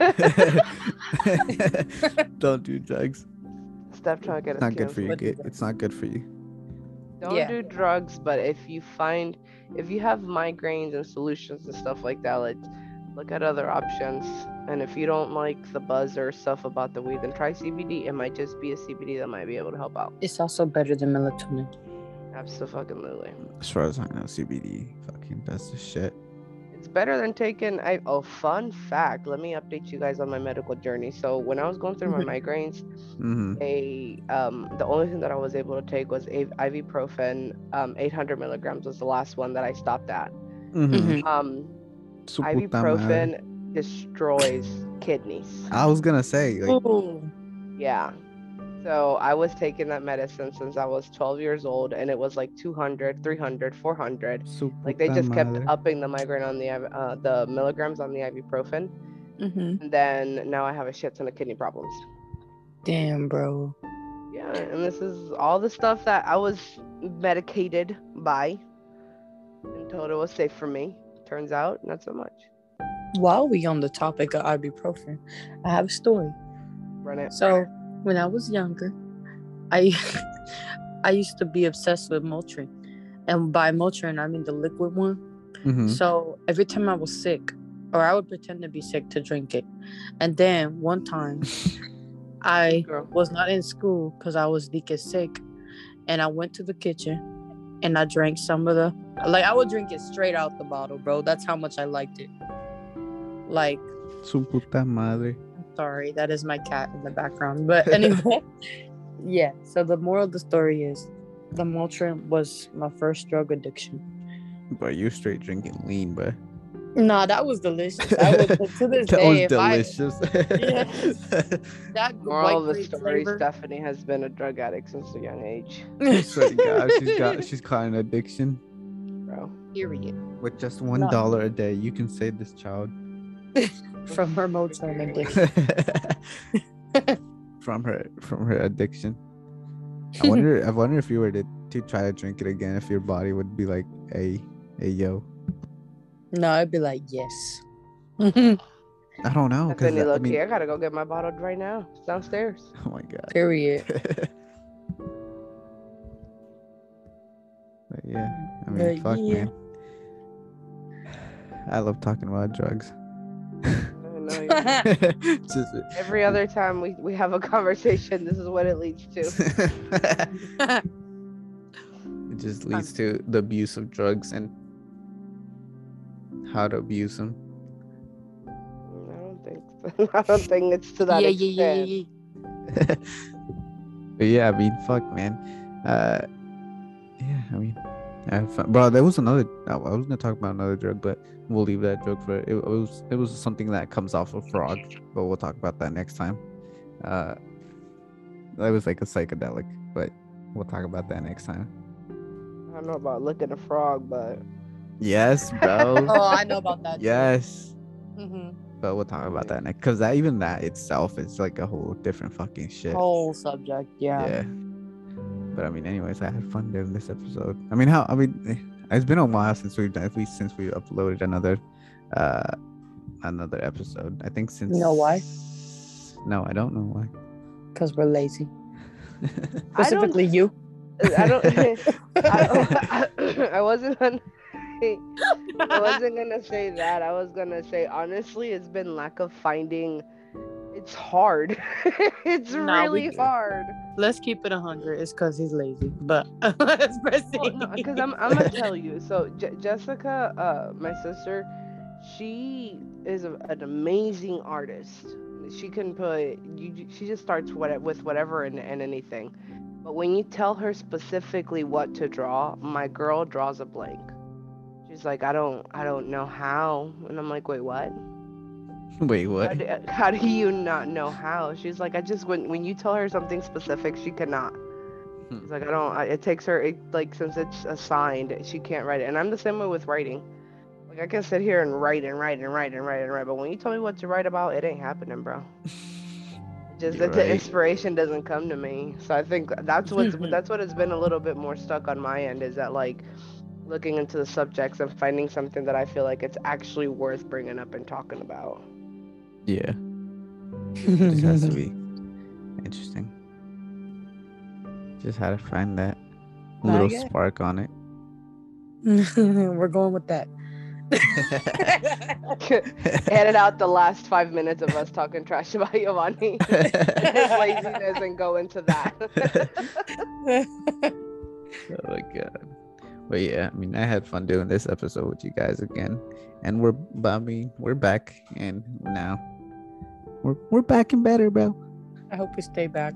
[SPEAKER 1] Don't do drugs.
[SPEAKER 3] Stop trying to get
[SPEAKER 1] It's
[SPEAKER 3] us
[SPEAKER 1] not good for you.
[SPEAKER 3] canceled.
[SPEAKER 1] Get- It's not good for you.
[SPEAKER 3] Don't
[SPEAKER 2] Yeah.
[SPEAKER 3] do drugs, but if you find, if you have migraines and solutions and stuff like that, like look at other options. And if you don't like the buzz or stuff about the weed, then try C B D. It might just be a C B D that might be able to help out.
[SPEAKER 2] It's also better than melatonin.
[SPEAKER 3] Absolutely.
[SPEAKER 1] As far as I know, C B D, fucking, that's the shit.
[SPEAKER 3] It's better than taking. I oh, fun fact. Let me update you guys on my medical journey. So when I was going through my migraines,
[SPEAKER 1] Mm-hmm.
[SPEAKER 3] they um the only thing that I was able to take was a- ibuprofen. Um, eight hundred milligrams was the last one that I stopped at.
[SPEAKER 1] Mm-hmm.
[SPEAKER 3] Um,
[SPEAKER 1] Su puta madre.
[SPEAKER 3] ibuprofen destroys kidneys.
[SPEAKER 1] I was gonna say, like,
[SPEAKER 2] Ooh.
[SPEAKER 3] Yeah. So I was taking that medicine since I was twelve years old, and it was like two hundred, three hundred, four hundred.
[SPEAKER 1] su
[SPEAKER 3] Like they
[SPEAKER 1] puta
[SPEAKER 3] just kept
[SPEAKER 1] madre.
[SPEAKER 3] upping the migraine on the iv- uh, the milligrams on the ibuprofen,
[SPEAKER 2] hmm
[SPEAKER 3] and then now I have a shit ton of kidney problems.
[SPEAKER 2] Damn, bro.
[SPEAKER 3] Yeah, and this is all the stuff that I was medicated by and told it was safe for me. Turns out, not so much.
[SPEAKER 2] While we on the topic of ibuprofen, I have a story.
[SPEAKER 3] Run it.
[SPEAKER 2] So when I was younger, I I used to be obsessed with Motrin, and by Motrin I mean the liquid one.
[SPEAKER 1] Mhm.
[SPEAKER 2] So every time I was sick, or I would pretend to be sick to drink it, and then one time I
[SPEAKER 3] Girl.
[SPEAKER 2] was not in school because I was deacon sick, and I went to the kitchen and I drank some of the like I would drink it straight out the bottle, bro. That's how much I liked it. Like,
[SPEAKER 1] Su puta madre.
[SPEAKER 2] sorry, that is my cat in the background. But anyway, yeah. So the moral of the story is, the Motrin was my first drug addiction.
[SPEAKER 1] But you straight drinking lean, but
[SPEAKER 2] Nah, that was delicious. I would to this
[SPEAKER 1] that
[SPEAKER 2] day.
[SPEAKER 1] was
[SPEAKER 2] if
[SPEAKER 1] delicious.
[SPEAKER 2] I, that
[SPEAKER 3] Moral
[SPEAKER 2] white
[SPEAKER 3] of the
[SPEAKER 2] grape
[SPEAKER 3] story:
[SPEAKER 2] flavor.
[SPEAKER 3] Stephanie has been a drug addict since a young age,
[SPEAKER 1] So, God, she's got she's caught an addiction.
[SPEAKER 3] bro.
[SPEAKER 2] Period.
[SPEAKER 1] With just one
[SPEAKER 2] No.
[SPEAKER 1] dollar a day, you can save this child
[SPEAKER 2] From her Motrin addiction.
[SPEAKER 1] from her from her addiction. I wonder. I wonder if you were to, to try to drink it again, if your body would be like, "Hey, hey, yo."
[SPEAKER 2] No, I'd be like, yes.
[SPEAKER 1] I don't know, because
[SPEAKER 3] Stephanie,
[SPEAKER 1] I
[SPEAKER 3] look
[SPEAKER 1] mean,
[SPEAKER 3] here. I gotta go get my bottle right now. It's downstairs.
[SPEAKER 1] oh my god.
[SPEAKER 2] Period.
[SPEAKER 1] But yeah, I mean,
[SPEAKER 2] Uh,
[SPEAKER 1] fuck,
[SPEAKER 2] yeah.
[SPEAKER 1] man. I love talking about drugs.
[SPEAKER 3] I know you-
[SPEAKER 1] Just,
[SPEAKER 3] Every other time we, we have a conversation, this is what it leads to.
[SPEAKER 1] it just leads to the abuse of drugs and how to abuse them.
[SPEAKER 3] I don't think so. I don't think it's to that
[SPEAKER 2] yeah, yeah, yeah,
[SPEAKER 3] extent.
[SPEAKER 2] yeah, yeah.
[SPEAKER 1] But yeah, I mean, fuck, man. Uh, yeah, I mean, I had fun. Bro, there was another. I I was gonna talk about another drug, but we'll leave that joke for it. It was it was something that comes off of frog, but we'll talk about that next time. Uh, that was like a psychedelic, but we'll talk about that next time.
[SPEAKER 3] don't know about licking a frog, but
[SPEAKER 1] Yes, bro.
[SPEAKER 2] Oh, I know about that.
[SPEAKER 1] Yes.
[SPEAKER 2] Mm-hmm.
[SPEAKER 1] But we'll talk about that next. Because that even that itself is like a whole different fucking shit.
[SPEAKER 2] Whole subject, yeah.
[SPEAKER 1] Yeah. But I mean, anyways, I had fun doing this episode. I mean, how? I mean, eh, it's been a while since we've done. We since we uploaded another, uh, another episode. I think since.
[SPEAKER 2] You know why?
[SPEAKER 1] No, I don't know why.
[SPEAKER 2] Because we're lazy.
[SPEAKER 3] I don't-
[SPEAKER 2] Specifically, you.
[SPEAKER 3] I don't. I, don't- I wasn't gonna. I wasn't gonna say that. I was gonna say honestly, it's been lack of finding. It's hard. It's
[SPEAKER 2] Nah, we
[SPEAKER 3] really
[SPEAKER 2] do.
[SPEAKER 3] hard.
[SPEAKER 2] Let's keep it a hundred. It's because he's lazy. But let's proceed.
[SPEAKER 3] Because I'm, I'm gonna tell you. So Je- Jessica, uh, my sister, she is a, an amazing artist. She can put you. She just starts what, with whatever and, and anything. But when you tell her specifically what to draw, my girl draws a blank. She's like, I don't, I don't know how, and I'm like, wait, what?
[SPEAKER 1] Wait,
[SPEAKER 3] How
[SPEAKER 1] what?
[SPEAKER 3] do, how do you not know how? She's like, I just when when you tell her something specific, she cannot.
[SPEAKER 1] Hmm.
[SPEAKER 3] She's like, I don't. I, it takes her it, like since it's assigned, she can't write it. And I'm the same way with writing. Like I can sit here and write and write and write and write and write, but when you tell me what to write about, it ain't happening, bro. Just
[SPEAKER 1] You're
[SPEAKER 3] that the
[SPEAKER 1] right.
[SPEAKER 3] inspiration doesn't come to me. So I think that's what's that's what has been a little bit more stuck on my end is that like looking into the subjects and finding something that I feel like it's actually worth bringing up and talking about.
[SPEAKER 1] Yeah. It just has to be interesting. Just had to find that
[SPEAKER 2] Not
[SPEAKER 1] little
[SPEAKER 2] yet.
[SPEAKER 1] spark on it.
[SPEAKER 2] We're going with that.
[SPEAKER 3] Edit out the last five minutes of us talking trash about Giovanni and his laziness and go into that.
[SPEAKER 1] Oh my god. But yeah, I mean, I had fun doing this episode with you guys again, and we're, I mean, we're back, and now we're we're back and better, bro.
[SPEAKER 2] I hope we stay back.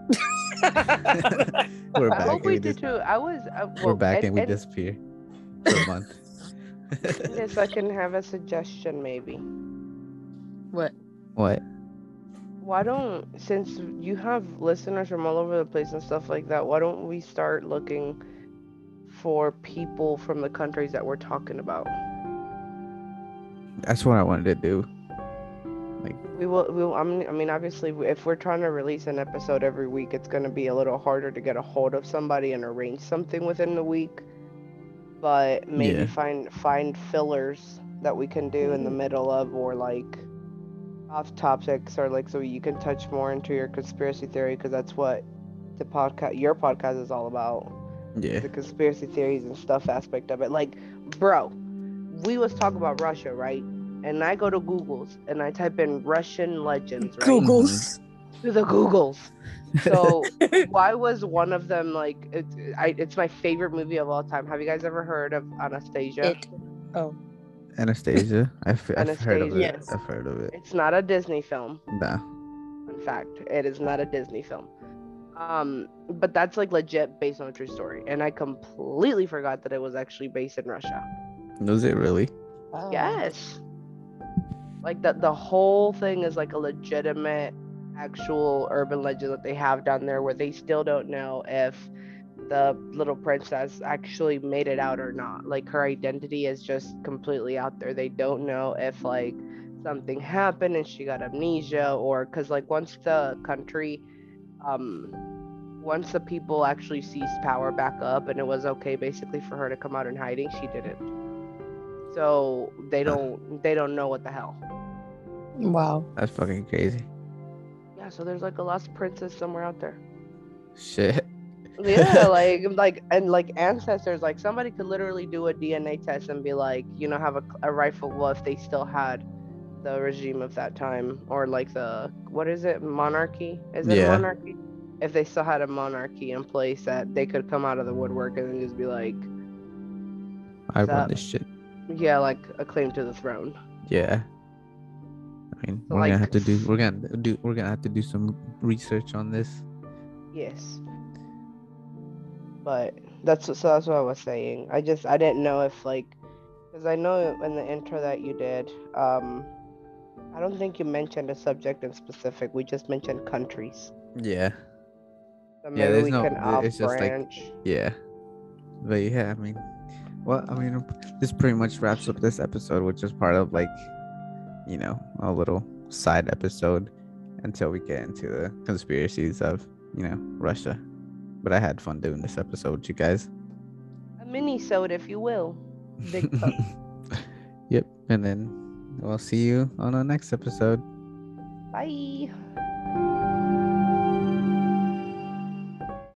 [SPEAKER 1] We're
[SPEAKER 3] I
[SPEAKER 1] back.
[SPEAKER 3] hope
[SPEAKER 1] and
[SPEAKER 3] we
[SPEAKER 1] we
[SPEAKER 3] do
[SPEAKER 1] dis-
[SPEAKER 3] too. I was. Uh,
[SPEAKER 1] we're
[SPEAKER 3] well,
[SPEAKER 1] back
[SPEAKER 3] and,
[SPEAKER 1] and we
[SPEAKER 3] and
[SPEAKER 1] disappear for a month.
[SPEAKER 3] Yes, I can have a suggestion maybe.
[SPEAKER 2] What?
[SPEAKER 1] What?
[SPEAKER 3] Why don't, since you have listeners from all over the place and stuff like that, why don't we start looking for people from the countries that we're talking about?
[SPEAKER 1] That's what I wanted to do.
[SPEAKER 3] We will. We will I mean, I mean, obviously, if we're trying to release an episode every week, it's going to be a little harder to get a hold of somebody and arrange something within the week. But maybe
[SPEAKER 1] Yeah.
[SPEAKER 3] find find fillers that we can do in the middle of, or like off topics, or like so you can touch more into your conspiracy theory, because that's what the podcast, your podcast, is all about.
[SPEAKER 1] Yeah.
[SPEAKER 3] The conspiracy theories and stuff aspect of it. Like, bro, we was talking about Russia, right? And I go to Google's and I type in Russian legends, right?
[SPEAKER 2] Googles.
[SPEAKER 3] To the Googles. So why was one of them like? It's I. It's my favorite movie of all time. Have you guys ever heard of Anastasia?
[SPEAKER 2] It. Oh.
[SPEAKER 1] Anastasia. I've, I've heard of it.
[SPEAKER 3] Anastasia.
[SPEAKER 2] Yes.
[SPEAKER 1] I've heard of it.
[SPEAKER 3] It's not a Disney film.
[SPEAKER 1] Nah.
[SPEAKER 3] In fact, it is not a Disney film. Um, but that's like legit based on a true story, and I completely forgot that it was actually based in Russia.
[SPEAKER 1] Was it really?
[SPEAKER 2] Wow.
[SPEAKER 3] Yes. Like the the whole thing is like a legitimate, actual urban legend that they have down there, where they still don't know if the little princess actually made it out or not. Like her identity is just completely out there. They don't know if like something happened and she got amnesia, or because like once the country, um, once the people actually seized power back up and it was okay basically for her to come out in hiding, she didn't. So they don't they don't know what the hell.
[SPEAKER 2] Wow.
[SPEAKER 1] That's fucking crazy.
[SPEAKER 3] Yeah, so there's like a lost princess somewhere out there.
[SPEAKER 1] Shit.
[SPEAKER 3] Yeah, like like and like ancestors, like somebody could literally do a D N A test and be like, you know, have a, a rifle. Well, if they still had the regime of that time, or like the what is it, monarchy? Is it
[SPEAKER 1] Yeah.
[SPEAKER 3] monarchy? If they still had a monarchy in place, that they could come out of the woodwork and then just be like,
[SPEAKER 1] I
[SPEAKER 3] What's
[SPEAKER 1] run
[SPEAKER 3] up?
[SPEAKER 1] this shit.
[SPEAKER 3] yeah, like a claim to the throne.
[SPEAKER 1] Yeah. I mean, we're
[SPEAKER 3] Like-
[SPEAKER 1] gonna have to do. We're gonna do. We're gonna have to do some research on this.
[SPEAKER 3] Yes. But that's so that's what I was saying. I just I didn't know if like, because I know in the intro that you did, um, I don't think you mentioned a subject in specific. We just mentioned countries.
[SPEAKER 1] Yeah.
[SPEAKER 3] So
[SPEAKER 1] Yeah,
[SPEAKER 3] maybe
[SPEAKER 1] there's
[SPEAKER 3] we
[SPEAKER 1] no-
[SPEAKER 3] can
[SPEAKER 1] th-
[SPEAKER 3] off
[SPEAKER 1] it's just like-
[SPEAKER 3] branch.
[SPEAKER 1] Yeah. but yeah, I mean, well, I mean, this pretty much wraps up this episode, which is part of like, you know, a little side episode until we get into the conspiracies of, you know, Russia. But I had fun doing this episode with you guys.
[SPEAKER 3] A mini-sode, if you will.
[SPEAKER 2] Big time.
[SPEAKER 1] Yep, and then we'll see you on the next episode.
[SPEAKER 3] Bye.